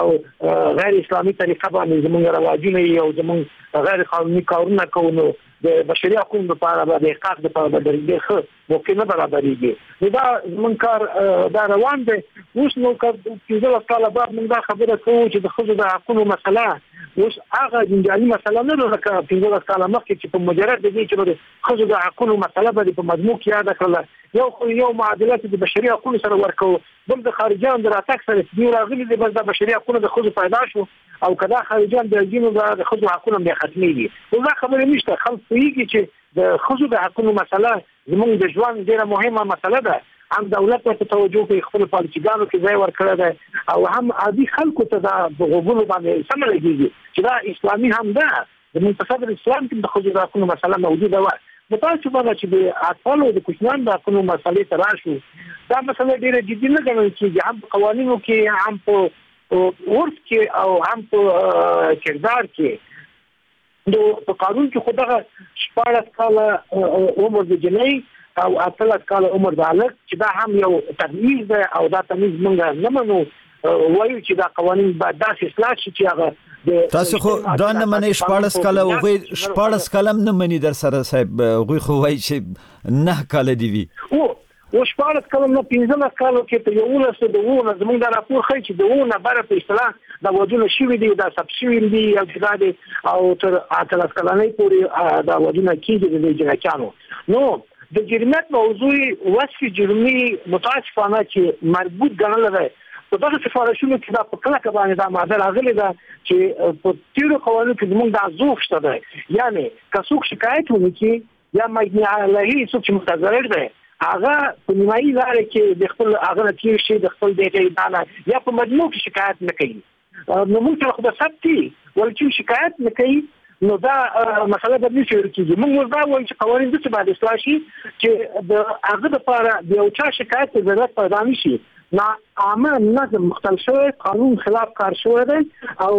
او غیر اسلامي طریقه باندې زموږ رواجونه او زموږ غیر قانوني کارونه کوي د بشري حقوقو لپاره د احقاق لپاره د درېږي ممکن نه برابرېږي دا زموږ کار دا روان دی اوس نو کله طالبات موږ دا خبره کوو چې د خځو د حقوقو مسله اوس هغه جنجالي مسله نه ده لکه 15 کاله مخکې چې په مجرد دي چې د خځو د حقوقو مسله به په مضمون کې یاد کړل یو معادلات د بشري حقوقو سره ورکو بل د خارجيان د راتګ سره دی راغلي د بس د بشري حقوقو د خځو پیدا شو او کدا خارجيان د جنو د خځو حقوقو به ختميږي دا خبره نشته خلک پوهیږي چې د خځو د حقوقو مسله زموږ د ژوند ډیره مهمه مسله ده هم دولت ته توجه کوي خپل پالیسیګانو کې ځای ورکړی دی او هم عادي خلکو ته دا غوږونو باندې سم لګیږي چې دا اسلامي هم ده د منتصب اسلام کې د خځو د حقوقو مسله موجوده وه متاسفه باندې چې د اطفالو د کوچنیانو د حقوقو مسلې ته راشو دا مسله ډیره جدي نه ګڼل کېږي هم په قوانینو کې هم په عرف کې او هم په کردار کې د قانون کې خو دغه 14 کاله عمر د جنۍ او 18 کاله عمر د هلک چې دا هم یو تمیز ده او دا تمیز موږ نه منو وایو چې دا قوانین باید داسې اصلاح شي چې هغه تاسو خو دا نه منئ 14 کاله او 14 کاله نه منئ در سره صاحب غوي خو وایي چې 9 کاله دی وی او 14 کاله نه 15 کاله کې ته یو له څه زموږ د راپور خي چې دونه بره په اصطلاح دا وجونه شوی دی دا سب شوی دی او چې او تر 18 کاله نه پورې دا وجونه کېږي د جنکانو نو د جرمت موضوع وصف جرمي متاسفانه چې مربوط ګڼل دی په دغه سفارشونو کې دا په کله باندې دا ماده راغلي ده چې په تیرو قوانینو کې زموږ د ذوق شته دی یعنی که څوک شکایت وکړي یا مجني علیه څوک چې متضرر دی هغه په نیمایي لارې کې د خپل هغه تیر شي د خپل دغه ادانه یا په مجموع کې شکایت نه کوي نو موږ خو د ثبتي ولکه شکایت نه کوي نو دا مسله د دې چې کېږي موږ دا وایو چې قوانین د څه باندې اصلاح شي چې د هغه لپاره د یو چا شکایت ضرورت پیدا نشي نه عامه نظم مختل شوی قانون خلاف کار شوی دی او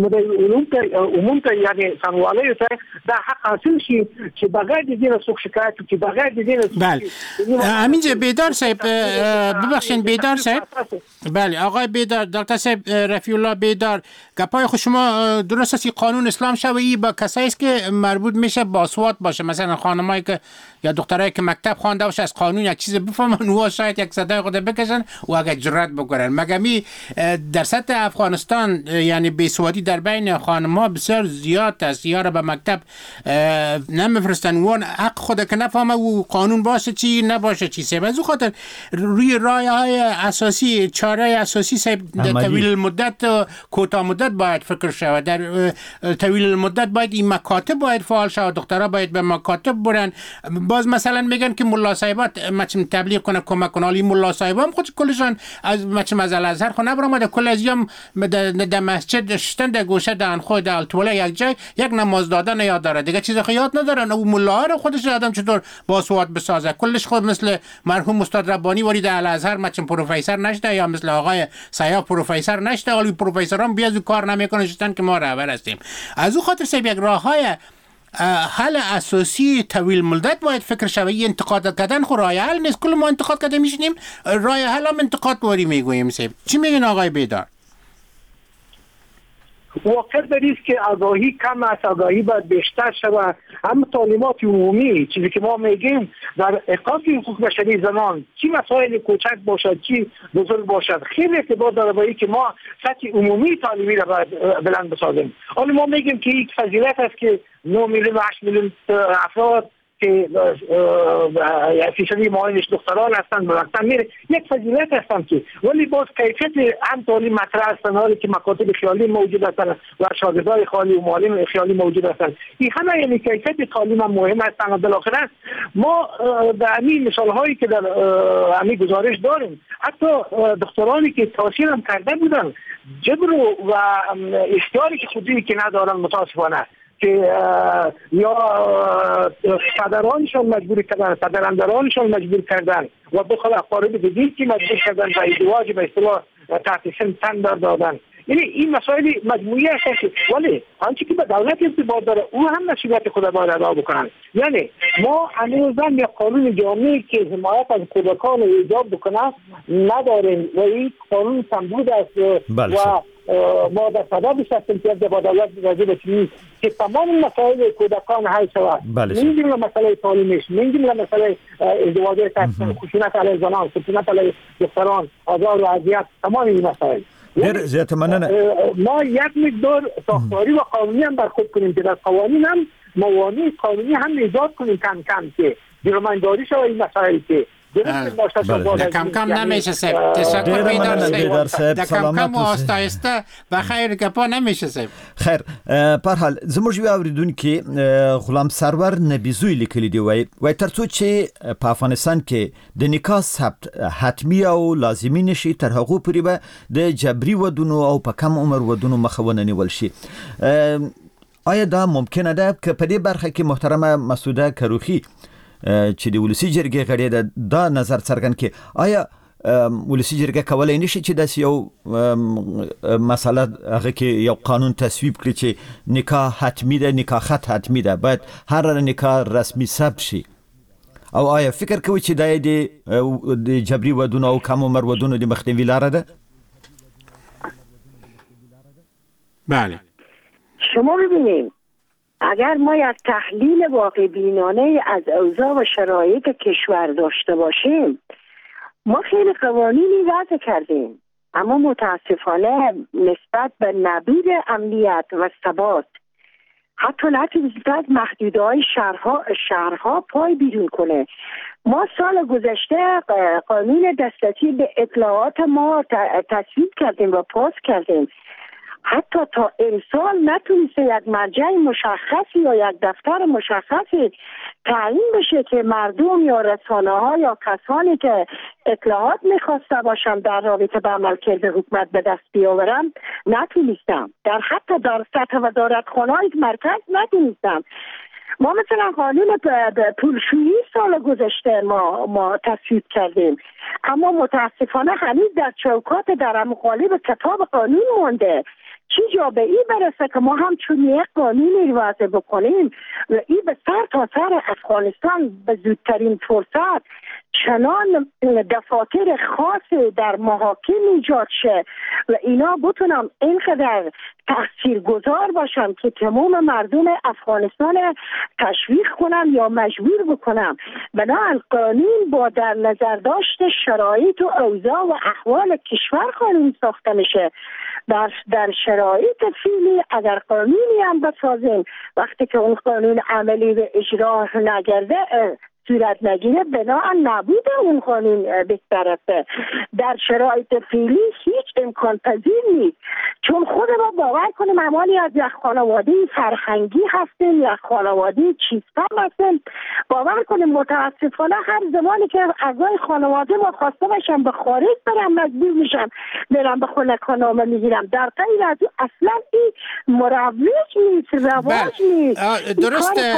عموم ته یعنی سموالی ته دا حق حاصل شي چې بغیر د دې څخه شکایت چې بغیر د دې بله همینجا بیدار صاحب ببخشید بیدار صاحب بله آقای بیدار دکتر صاحب رفیع الله بیدار گپای خود شما درست است قانون اسلام شوی با کسایی است که مربوط میشه باسواد باشه مثلا خانمایی که یا دخترایی که مکتب خوانده باشه از قانون یک چیز بفهمن و شاید یک صدای خود بکشن و اگه جرأت بکنن مگمی در سطح افغانستان یعنی بیسوادی در بین خانم‌ها بسیار زیاد است یا را به مکتب نمیفرستن وان حق خود که نفهمه و قانون باشه چی نباشه چی سه از خاطر روی راه‌های اساسی چاره اساسی در طویل المدت کوتاه مدت باید فکر شود در طویل المدت باید این مکاتب باید فعال شود دخترها باید به مکاتب برن باز مثلا میگن که ملا صاحبات مچم تبلیغ کنه کمک کنه ولی ملا صاحب هم خود کلشان از مچم از الازهر خو نبرم کل از یام در مسجد شتن در گوشه دهن خود در التوله یک جای یک نماز دادن یاد داره دیگه چیز خیاط ندارن او ملا رو خودش آدم چطور باسواد بسازه کلش خود مثل مرحوم استاد ربانی ولی در الازهر مچم پروفسور نشده یا مثل آقای سیاف پروفسور نشده ولی پروفسوران بیازو کار نمیکنه شتن که ما رهبر هستیم از او خاطر سب یک راههای حل اساسی طویل مدت باید فکر شود. انتقاد کردن خود راه حل نیست. کل ما انتقاد کرده میشنیم، راه حل هم انتقاد واری میگوییم. چی میگن آقای بیدار؟ واقع دریست که آگاهی کم است، آگاهی باید بیشتر شود. هم تعلیمات عمومی، چیزی که ما میگیم در احقاق حقوق بشری زنان، چی مسائل کوچک باشد چی بزرگ باشد، خیلی ارتباط داره با اینکه ما سطح عمومی تعلیمی را باید بلند بسازیم. حالا ما میگیم که یک فضیلت است که 9 میلیون و 8 میلیون افراد که فیصدی معاینش دختران هستند برفتن میره، یک فضیلت هستند که ولی باز کیفیت هم تعلیم مطرح هستند، حالی که مکاتب خیالی موجود هستند و شاگردای خالی و معلم خیالی موجود هستند. این همه یعنی کیفیت تعلیم هم مهم هستند. و بالاخره ما در همین مثال هایی که در همین گزارش داریم، حتی دخترانی که تحصیل هم کرده بودن جبر و اختیاری که خودی که ندارن متاسفانه، که یا پدرانشان مجبور کردن، پدراندرانشان مجبور کردن و بخواد اقارب دیگه که مجبور کردن و ازدواج به اصطلاح تحت سن تن دادن. یعنی این مسائل مجموعی هست. ولی آنچه که به دولت ارتباط داره او هم مسئولیت خود باید ادا بکنن. یعنی ما هنوزم یک قانون جامعی که حمایت از کودکان ایجاد بکنه نداریم و این قانون کمبود است. و ما در صدابش هستیم که با دولت راجع بشیم که تمام مسائل کودکان حل شود. میگیم مسئله تعلیمش، میگیم مسئله ازدواج خشونت علیه زنان، خشونت علیه دختران، آزار و اذیت، تمام این مسائل. ما یک مقدار ساختاری و قانونی هم بر خود کنیم که در قوانین هم موانع قانونی هم ایجاد کنیم کم کم که جلومنداری شود این مسائل که کم کم نمیشه سب. تشکر بیدار سب. کم کم و آستایسته و خیر گپا نمیشه سب. خیر پر حال زموږ یو اوریدونکو غلام سرور نبیزوی لیکلی دی وای ترڅو چې په افغانستان کې د نکاح ثبت حتمی او لازمي نشي تر هغه پورې به د جبري ودونو او په کم عمر ودونو مخونه نیول شي. آیا دا ممکنه ده که په دې برخه کې محترمه مسعوده کروخی چې د ولسی جرګې غړي ده دا نظر څرګند کړي، آیا ولسی جرګه کولای نشي چې داسې یو مسله هغه کې یو قانون تصویب کړي چې نکاح حتمی ده، نکاح خط حتمی ده، باید هر نکاح رسمي ثبت شي؟ او آیا فکر کوي چې دا د جبري ودونو او کم عمر ودونو د مخنیوي لاره ده؟ بله. شما ببینید اگر ما یک تحلیل واقع بینانه از اوضاع و شرایط کشور داشته باشیم، ما خیلی قوانینی وضع کردیم اما متاسفانه نسبت به نبود امنیت و ثبات حتی نتونستند محدودهای شهرها پای بیرون کنه. ما سال گذشته قانون دسترسی به اطلاعات ما تصویب کردیم و پاس کردیم. حتی تا امسال نتونسته یک مرجع مشخصی یا یک دفتر مشخصی تعیین بشه که مردم یا رسانه ها یا کسانی که اطلاعات میخواسته باشن در رابطه با عملکرد حکومت به دست بیاورن نتونستم. در حتی در سطح وزارتخانه های مرکز نتونستم. ما مثلا قانون پولشویی سال گذشته ما تصویب کردیم اما متاسفانه هنوز در چوکات در قالب کتاب قانون مونده. چی جا به این برسه که ما هم چون یک قانونی وضع بکنیم و این به سر تا سر افغانستان به زودترین فرصت چنان دفاتر خاص در محاکم ایجاد شه و اینا بتونم اینقدر تاثیرگذار باشم که تمام مردم افغانستان تشویق کنم یا مجبور بکنم. بنابراین قانون با در نظر داشت شرایط و اوضاع و احوال کشور قانون ساخته میشه. در شرایط فعلی اگر قانونی هم بسازیم وقتی که اون قانون عملی به اجرا نگرده صورت نگیره بنابراین نبود اون قانون بهتره. در شرایط فعلی هیچ امکان پذیر نیست چون خود ما باور کنیم امالی از یک خانواده فرهنگی هستیم، یک خانواده چیزفهم هستیم. باور کنیم متاسفانه هر زمانی که اعضای خانواده ما خواسته باشم به خارج برم مجبور میشم برم به خونکانامه میگیرم. در غیر از اصلا این مروج نیست، رواج نیست. درسته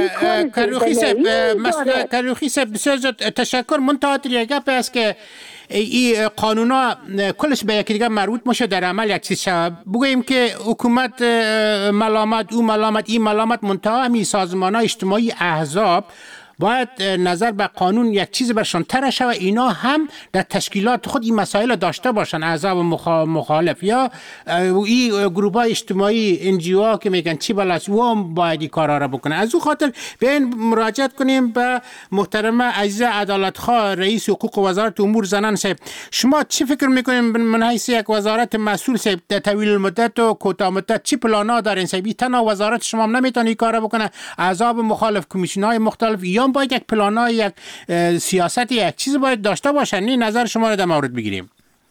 کروخی صاحب بسیار تشکر. منتها یک گپ است که این قانونا کلش به یکی دیگه مربوط میشه در عمل یک چیز شود. بگوییم که حکومت ملامت، او ملامت، این ملامت، منتها همین سازمان‌های اجتماعی احزاب باید نظر به قانون یک چیز برشان تر شود، اینا هم در تشکیلات خود این مسائل داشته باشن، احزاب مخالف یا این گروه‌های اجتماعی NGO که میگن چی بلاست و هم باید این کارا را بکنه. از اون خاطر بیاین مراجعت کنیم به محترمه عزیزه عدالتخواه رئیس حقوق وزارت امور زنان. صاحب شما چی فکر میکنین من حیث یک وزارت مسئول صاحب در طویل المدت و کوتاه مدت چی پلانا دارین صاحب؟ تنها وزارت شما نمیتونه این کارا بکنه، احزاب مخالف، کمیسیون‌های مختلف یا باید یک پلان‌های، یک سیاست، یک چیز باید داشته باشن. این نظر شما رو در مورد بگیریم.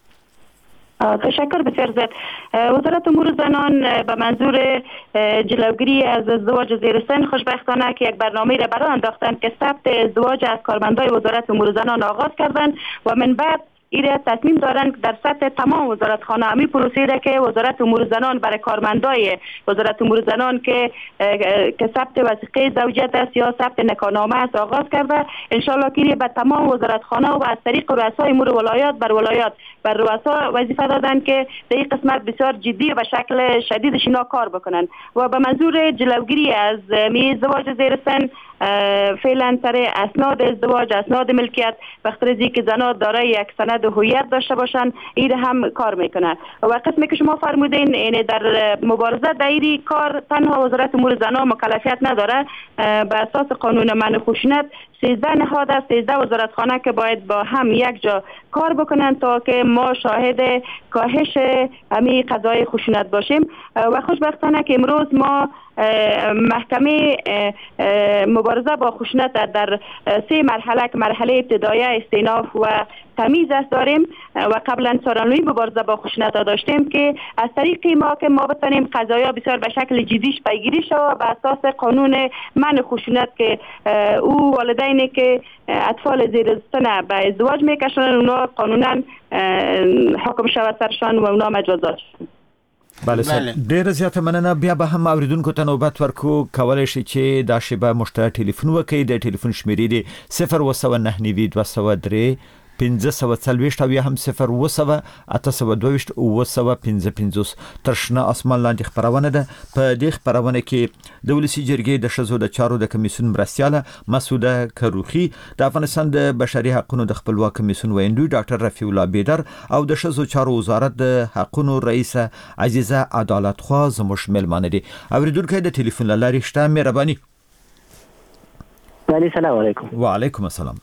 تشکر بسیار زیاد. وزارت امور زنان به منظور جلوگیری از ازدواج زیر سن خوشبختانه که یک برنامه را برای انداختند که ثبت ازدواج از کارمندای وزارت امور زنان آغاز کردند و من بعد ایره تصمیم دارند در سطح تمام وزارتخانه همی پروسه را که وزارت امور زنان برای کارمندای وزارت امور زنان که ثبت وثیقه زوجیت است یا ثبت نکاحنامه است آغاز کرده، انشالله که به تمام وزارتخانه و از طریق رؤسای امور ولایات بر رؤسا وظیفه دادن که در این قسمت بسیار جدی و به شکل شدیدش اینا کار بکنن و به منظور جلوگیری از ازدواج زیر سن فعلا سر اسناد ازدواج، اسناد ملکیت، بخاطر که زنان دارای یک سند هویت داشته باشن، این هم کار میکنه. و قسمی که شما فرمودین یعنی در مبارزه در این کار تنها وزارت امور زنان مکلفیت نداره. به اساس قانون منع خشونت 13 نهاد است، 13 وزارتخانه که باید با هم یک جا کار بکنن تا که ما شاهد کاهش همین قضای خشونت باشیم. و خوشبختانه که امروز ما محکمه مبارزه با خشونت در 3 مرحله که مرحله ابتدایی، استئناف و تمیز است داریم و قبلا سالانوی مبارزه با خشونت داشتیم که از طریق ما که ما بتونیم قضایا بسیار به شکل جدیش پیگیری شود به اساس قانون منع خشونت که او والدینی که اطفال زیر سن به ازدواج میکشونن اونا قانونا حکم شود سرشان و اونا مجازات شون. بله ډیر زیاته مننه. بیا به هم اوریدونکو ته نوبت ورکو. کولای شي چې دا شیبه مشترک ټلیفون وکړي. د ټلیفون شمیرې دی 0199203 1540 او یا هم 01822 ترشنه اسمان لاندې خبرونه ده. په دې خبرونه کې د ولسی جرګې د شزو د چارو د کمیسیون مرستياله مسعوده کروخي، د افغانستان د بشري حقوقو د خپلواک کمیسیون ویندو ډاکټر رفیع الله بیدر او د شزو چارو وزارت د حقوقو رئیس عزیزه عدالتخواه زموږ ملمانه دي. اوریدونکو د ټلیفون لارې شته. مهرباني. السلام علیکم. وعلیکم السلام.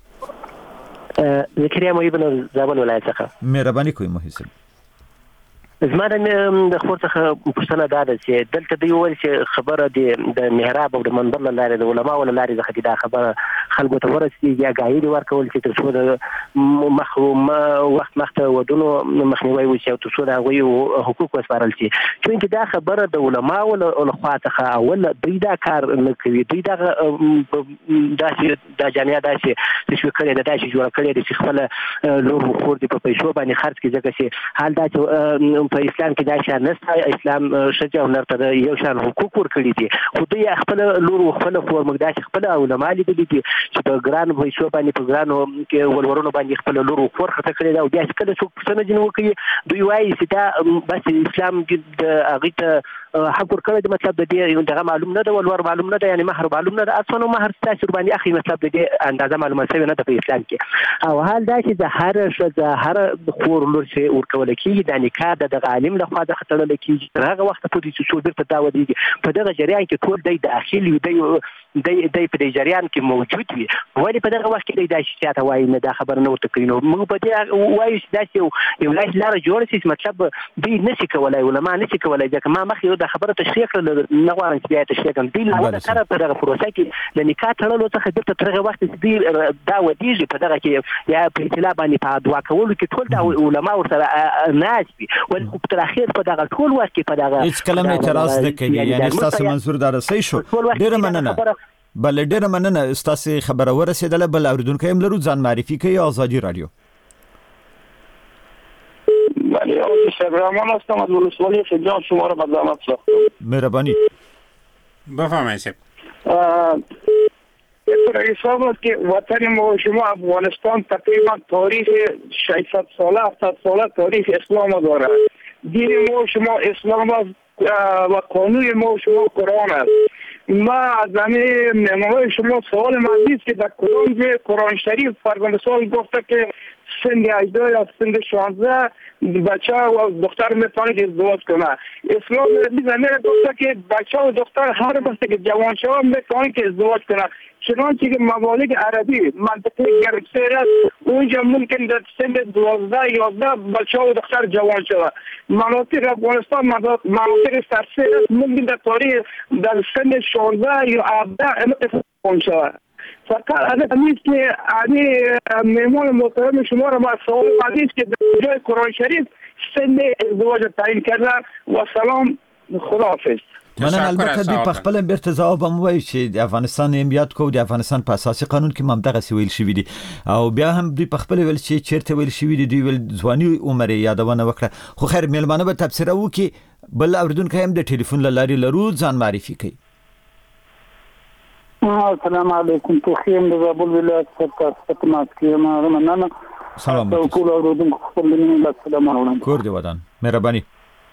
زکریا محب نور زابل ولایت څخه. مهرباني کوئ محسن. زما د خور څخه پوښتنه دا ده چې دلته دوی وایي چې خبره د محراب او د منبر له لارې د علماو له لارې څخه دا خبره خلکو ته ورسېږي یا ګایډ ورکول چې تر څو د وخت مخته ودونو مخنیوی وشي او تر څو د هغوی حقوق وسپارل شي. چونکې دا خبره د علماو له خوا څخه اول دوی دا کار نه کوي. دوی دا جامعه داسې تشویق کړې ده، داسې جوړه کړې ده چې خپله لور و خور دې په پیسو باندې خرڅ کړي. ځکه چې حال دا چې په اسلام کې دا شان نشته. اسلام ښځې او نر ته یو شان حقوق ورکړي دي، خو دوی خپل لور او خپل خور موږ داسې خپل علما لیدلي دي چې په ګرانو پیسو باندې په ګرانو ولورونو باندې خپل لور او خور خرڅ کړي ده. او بیا چې کله څوک پوښتنه ځینې وکړي دوی وایي چې دا بس اسلام د هغې ته حق ورکړی دی. مطلب د دې دغه معلوم نه ده، ولور معلوم نه ده، یعنې مهر معلوم نه ده. اصلا مهر ستاسې ورباندې اخلي، مطلب د دې اندازه معلومه شوې نه ده په اسلام کې. او حال دا چې د هره ښځه هره خور لور چې ورکولی کېږي دا نکاح د دغه عالم لخوا دغه تړلی کېږي تر هغه وخته پورې چې څو بېرته دا ودرېږي. په دغه جریان کې ټول دی داخل وي، دی په دې جریان کې موجود وي. ولې په دغه وخت کې دی داسې چاته وایي نه دا خبره نه ورته کوي. نو موږ په دې وایو چې داسې یو لاره جوړه شي چې مطلب دوی نشي کولی، علما نشي کولی. ځکه ما مخکې دا خبره تشریح کړله، نه غواړم چې بیا تشریح کړم. دوی له اوله سره په دغه پروسه کې د نکاح تړلو څخه بېرته تر هغه وخته چې دوی دا ودېږي په دغه کې یا په اطلاع باندې په دعا کولو کې ټول دا علما ورسره ناست وي. ولې خو تر اخر په دغه ټول وخت کې په دغه هیڅ کلم اعتراض نه کوي. یعنې ستاسو منظور دا رسۍ شو. ډېره مننه. بله ډېره مننه. ستاسې خبره ورسېدله. بل اورېدونکی هم لرو. ځان معرفي کوي. آزادي رادیو. بله شبرمان هستم از ولسوالی خیلیان شما را به زحمت ساختم. مهربانی. بفرمایید. یک رئیس آمد که وطن ما و شما افغانستان تقریبا تاریخ 600 ساله 700 ساله تاریخ اسلام داره. دین ما و شما اسلام است و قانون ما و شما قرآن است. ما از همه مهمانای شما سوال من نیست که در کدام جای قرآن شریف فرزند گفته که سن 18 یا سن 16 بچه و دختر میتونه ازدواج کنه. اسلام زمین گفته که بچه و دختر هر وقت که جوان شوه میتونه که ازدواج کنه. چنانچه که ممالک عربی منطقه گرمسیر است اونجا ممکن در سن 12 11 بچه و دختر جوان شوه. مناطق افغانستان مناطق سرسیر است ممکن در تاریخ در سن 16 یا 17 اتفاق شوه. فقط نیست که مهمان محترم شما را ما سوال نیست که در جای قرآن شریف سن ازدواج تعیین کرده. و سلام، خداحافظ. من البته دی په خپل بیرته جواب هم وایي چې د افغانستان امنیت کو د افغانستان په اساسي قانون کې ممدغه سی ویل شوی دي او بیا هم دی په خپل ویل چې چیرته ویل شوی دي دی ویل ځواني عمر یادونه وکړه. خو خیر میلمانه به تفسیر وکي بل اوریدونکو هم د ټلیفون لاري لرو ځان معرفي کوي. السلام علیکم. توخیم د زابل ولایت څخه ستمات کیم مننه. سلام علیکم. ټول اوریدونکو خپل مننه سلام علیکم. کور دی ودان مهرباني.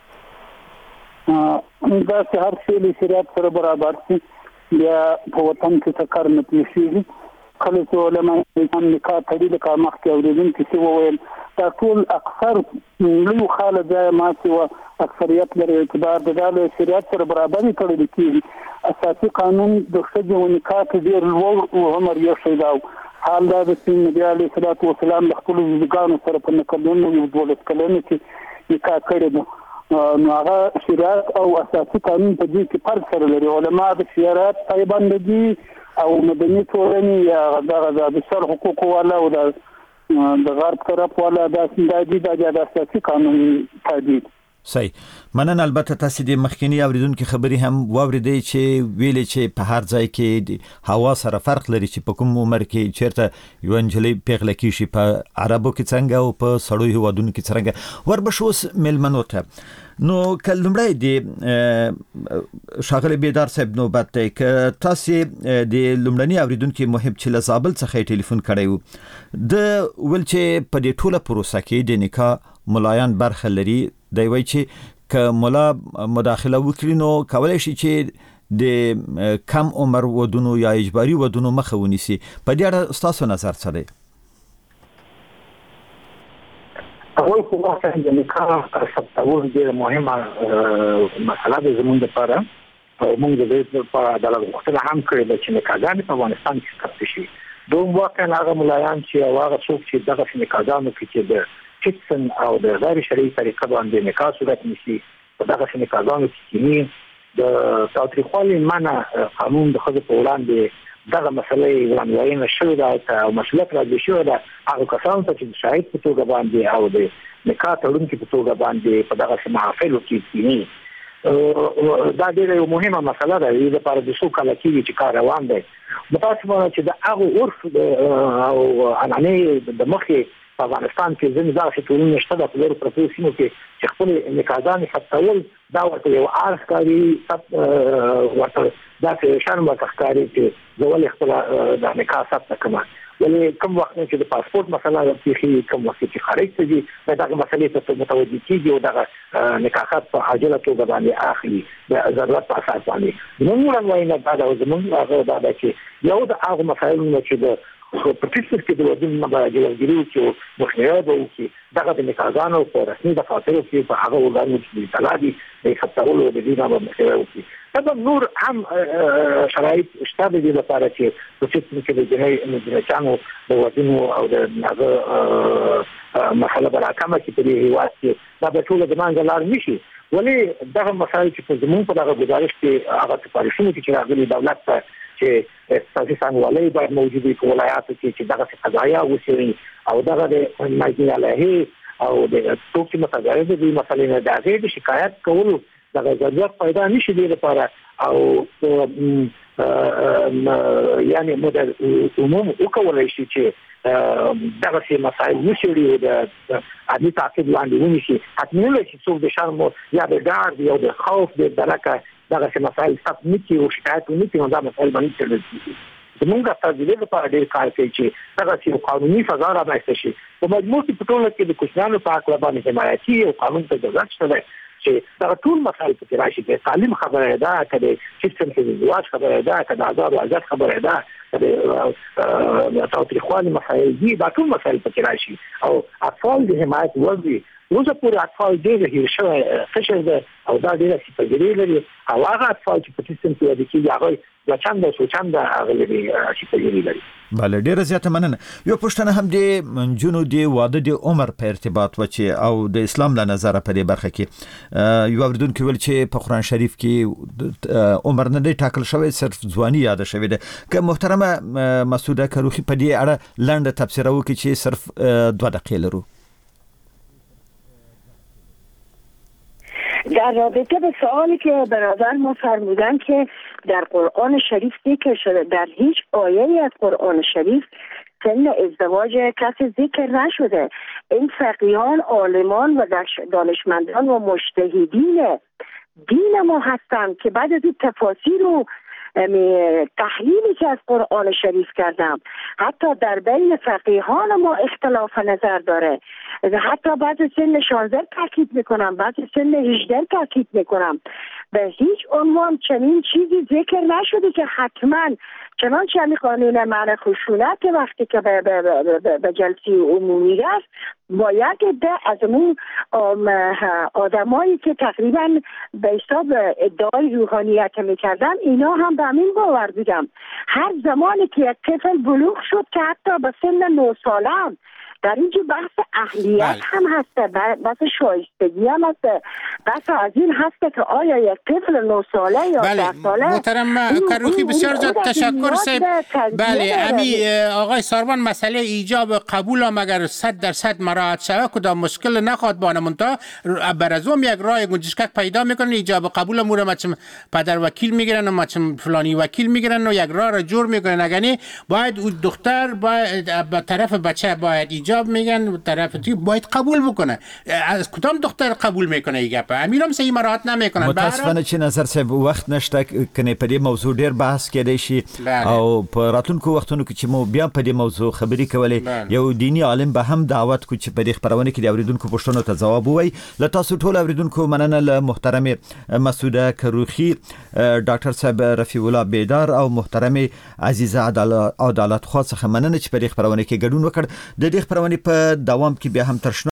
دا چې هر څه له شریعت سره برابر شي بیا په وطن کې څه کار نه پیښیږي. کله چې علماء هم نکاح تړي د کارمخ کې اوریدونکو چې وویل دا ټول اکثر لوی خاله ځای ما چې اکثریت لري اعتبار د شریعت سره برابر کړي کیږي. اساسي قانون د ښځې او نکاح ته ډېر لوړ عمر یې ښیي. حال دا د نبی علیه الصلاة والسلام د خپلو زوجګانو سره په نکلونو یو 12 کلنو کې نکاح کړی دی. نو هغه شریعت او اساسي قانون په دې کې فرق سره لري. علما د شریعت پایبند دي او مدني ټولنې یا د بشر حقوقو والا او د غرب طرف والا د اساسي قانون تابع. صحیح. مننه. البته تاسو د مخکینی اوریدونکو خبري هم واوریدئ چې ویلې چې په هر ځای کې د هوا سره فرق لري چې په کوم عمر کې چیرته یو انجلۍ پیغله کیږي په عربو کې څنګه او په سړو هیوادونو کې څنګه. وربشوس ملمنو ته نو کلمړی دی شاغله بیدار صاحب نوبت دی ک تاسو د لمړنی اوریدونکو محب چې له زابل څخه ټلیفون کړی وو د ول چې په دې ټوله پروسه کې د نکاح ملایان برخه لري. دی وایي چې که ملا مداخله وکړي نو کولای شي چې د کم عمر ودونو یا اجباري ودونو مخه ونیسي. په دې اړه تاسو نظر څه دی؟ اول خو واقعا د نکاح ثبتول ډېره مهمه مسله ده زموږ لپاره. موږ د دې لپاره د غوښتنه هم کړې ده چې نکاحګانې په افغانستان کې ثبت شي. دوم واقعا هغه ملایان چې هغه څوک چې دغه نکاحګانو کې چې د چټسن او د غیر شرعي طریقه باندې نکاح صورت نیسي په دغه نکاحګانو کې کینی د تاوتریخوالي منع قانون د خځو په وړاندې دغه مسلې وړاندوینه شوې ده او مسؤلیت راځي شوې ده هغه کسانو ته چې شاهد په توګه باندې او د نکاح تړونکي په توګه باندې په دغه محافلو کې کینی. دا ډېره یو مهمه مسله ده. د لپاره د څو کاله کېږي چې کار روان دی. متاسفانه چې د هغه عرف او عنعنې د مخې په افغانستان کې ځینې داسې ټولنې شته د لرو پرتو سیمو کې چې خپل نکاحګانې ثبتول دا ورته یو عار ښکاري ورته داسې شرم ورته ښکاري چې زه ولې خپله د نکاح ثبت کړم. ولې کوم وخت چې د پاسپورت مسله راپېښي کوم وخت چې خارج ته ځي دغه مسلې ته متوجه کېږي او دغه نکاحات په عاجله توګه باندې اخلي د ضرورت په اساس باندې. زموږ وړاندوینه دا ده او زموږ هغه دا ده چې یو د هغو مسایلو نه چې د په ټیسټ کې د ودونو نه به جلوګیري وکړي مخنیوی به وکړي دغه د نکاحګانو په رسمي دفاترو کې په هغه ورګانو چې اطلاع دي د ثبتولو د دې نه به مخنیوی وکړي. دا نور هم شرایط شته د دې لپاره چې په ټیسټ کې د جنایتانو د ودونو او د هغه مسله براکمه چې په دې هیواد کې دا به ټول د منځه لاړ نشي. ولې دغه مسایل چې په زموږ په دغه گزارش کې هغه سپارښتنې چې راغلي دولت ته چې اساسي څنګهوالي باید موجود وي په ولایاتو کې چې دغه قضایا وشي او دغه د ماجی علیه او د څوک چې متضرر دي مسلې نه دغه د شکایت کول دغه ضرورت پیدا نشي دی لپاره او یعنی مدد عموم وکولای شي چې دغه سي مسایل وشي د عادي تعقیب لاندې ونشي. حتمي له چې څوک د شرم یا د ډار یا د خوف د درکه دغه مسایل ثبت نکړي او شکایت ونکړي نو دا مسایل باندې چلېږي. موږ تاسو په ډېر کار کوي چې هغه چې قانوني فضا رامنځته شي په مجموع کې په ټوله کې د کوچنیانو په حق باندې حمایتي او قانون ته ضرورت شته چې دا ټول مسایل په راشي کې تعلیم خبره ده کله سیستم کې د زواج خبره ده کله آزاد او آزاد خبره ده کله تاوتریخوالي مسایل دي دا ټول مسایل په راشي او اطفال د حمایت وړي نو زه پورې اطفال ډېر هیر شوی څه ده او دا ډېر سپېڅلې لري او هغه اطفال چې په سیستم کې د کېږي هغه د چاند او چاند هغه لري سپېڅلې لري. بله ډیره زیاته مننه. یو پوښتنه هم د جنو دی واده د عمر په ارتباط و چې او د اسلام له نظر په دې برخه کې یو اوریدونکو ویل چې په قرآن شریف کې عمر نه دی ټاکل شوی صرف ځواني یاد شوی ده. که محترمه مسعوده کروخی په دې اړه لنډه تبصره وکړي چې صرف 2 دقیقې لرو. در رابطه به سوالی که برادر ما فرمودن که در قرآن شریف ذکر شده، در هیچ آیه‌ای از قرآن شریف سن ازدواج کسی ذکر نشده. این فقیهان، عالمان و دانشمندان و مجتهدین دین ما هستند که بعد از این تفاسیر و تحلیلی که از قرآن شریف کردم حتی در بین فقیهان ما اختلاف نظر داره. حتی بعد سن 16 تاکید میکنم، بعد سن 18 تاکید میکنم. به هیچ عنوان چنین چیزی ذکر نشده که حتما چنانچه همین قانون منع خشونت وقتی که به جلسه عمومی است باید از اون آدمایی که تقریبا به حساب ادعای روحانیت میکردن اینا هم به همین باور بودم. هر زمانی که یک طفل بلوغ شد که حتی به سن 9 ساله هم در اینجا بحث اهلیت هم هسته، بحث شایستگی هم هسته، بحث از این هسته که آیا یک طفل 9 ساله یا 10 ساله. محترم کروخی بسیار زیاد تشکر صاحب. بله امی آقای ساروان مسئله ایجاب قبول هم اگر 100% مراعات شود کدام مشکل نخواد بانه منتها برازوم یک راه گنجشک پیدا میکنن ایجاب قبول مورا مچم پدر وکیل میگیرن و مچم فلانی وکیل میگیرن و یک راه را جور میکنن. اگه باید اون دختر باید به طرف بچه باید ایجاب میگن طرف توی باید قبول بکنه. از کدام دختر قبول میکنه این گپ؟ امیرم صحیح مراعات نمیکنن. متاسفانه چې نظر صاحب وخت نشته کنه په دې موضوع ډیر بحث کېدای شي او په راتلونکو وختونو کې چې مو بیا په دې موضوع خبرې کولې یو دینی عالم به هم دعوت کو چې په دې خبرونه کې د اوریدونکو پوښتنو ته ځواب ووایي. له تاسو ټول اوریدونکو مننه. له محترم مسعوده کروخی، ډاکټر صاحب رفیع الله بیدار او محترم عزیزه عدالت خو څخه مننه چې په دې خبرونه کې ګډون وکړ. د دې خبرونه په دوام کې بیا هم تر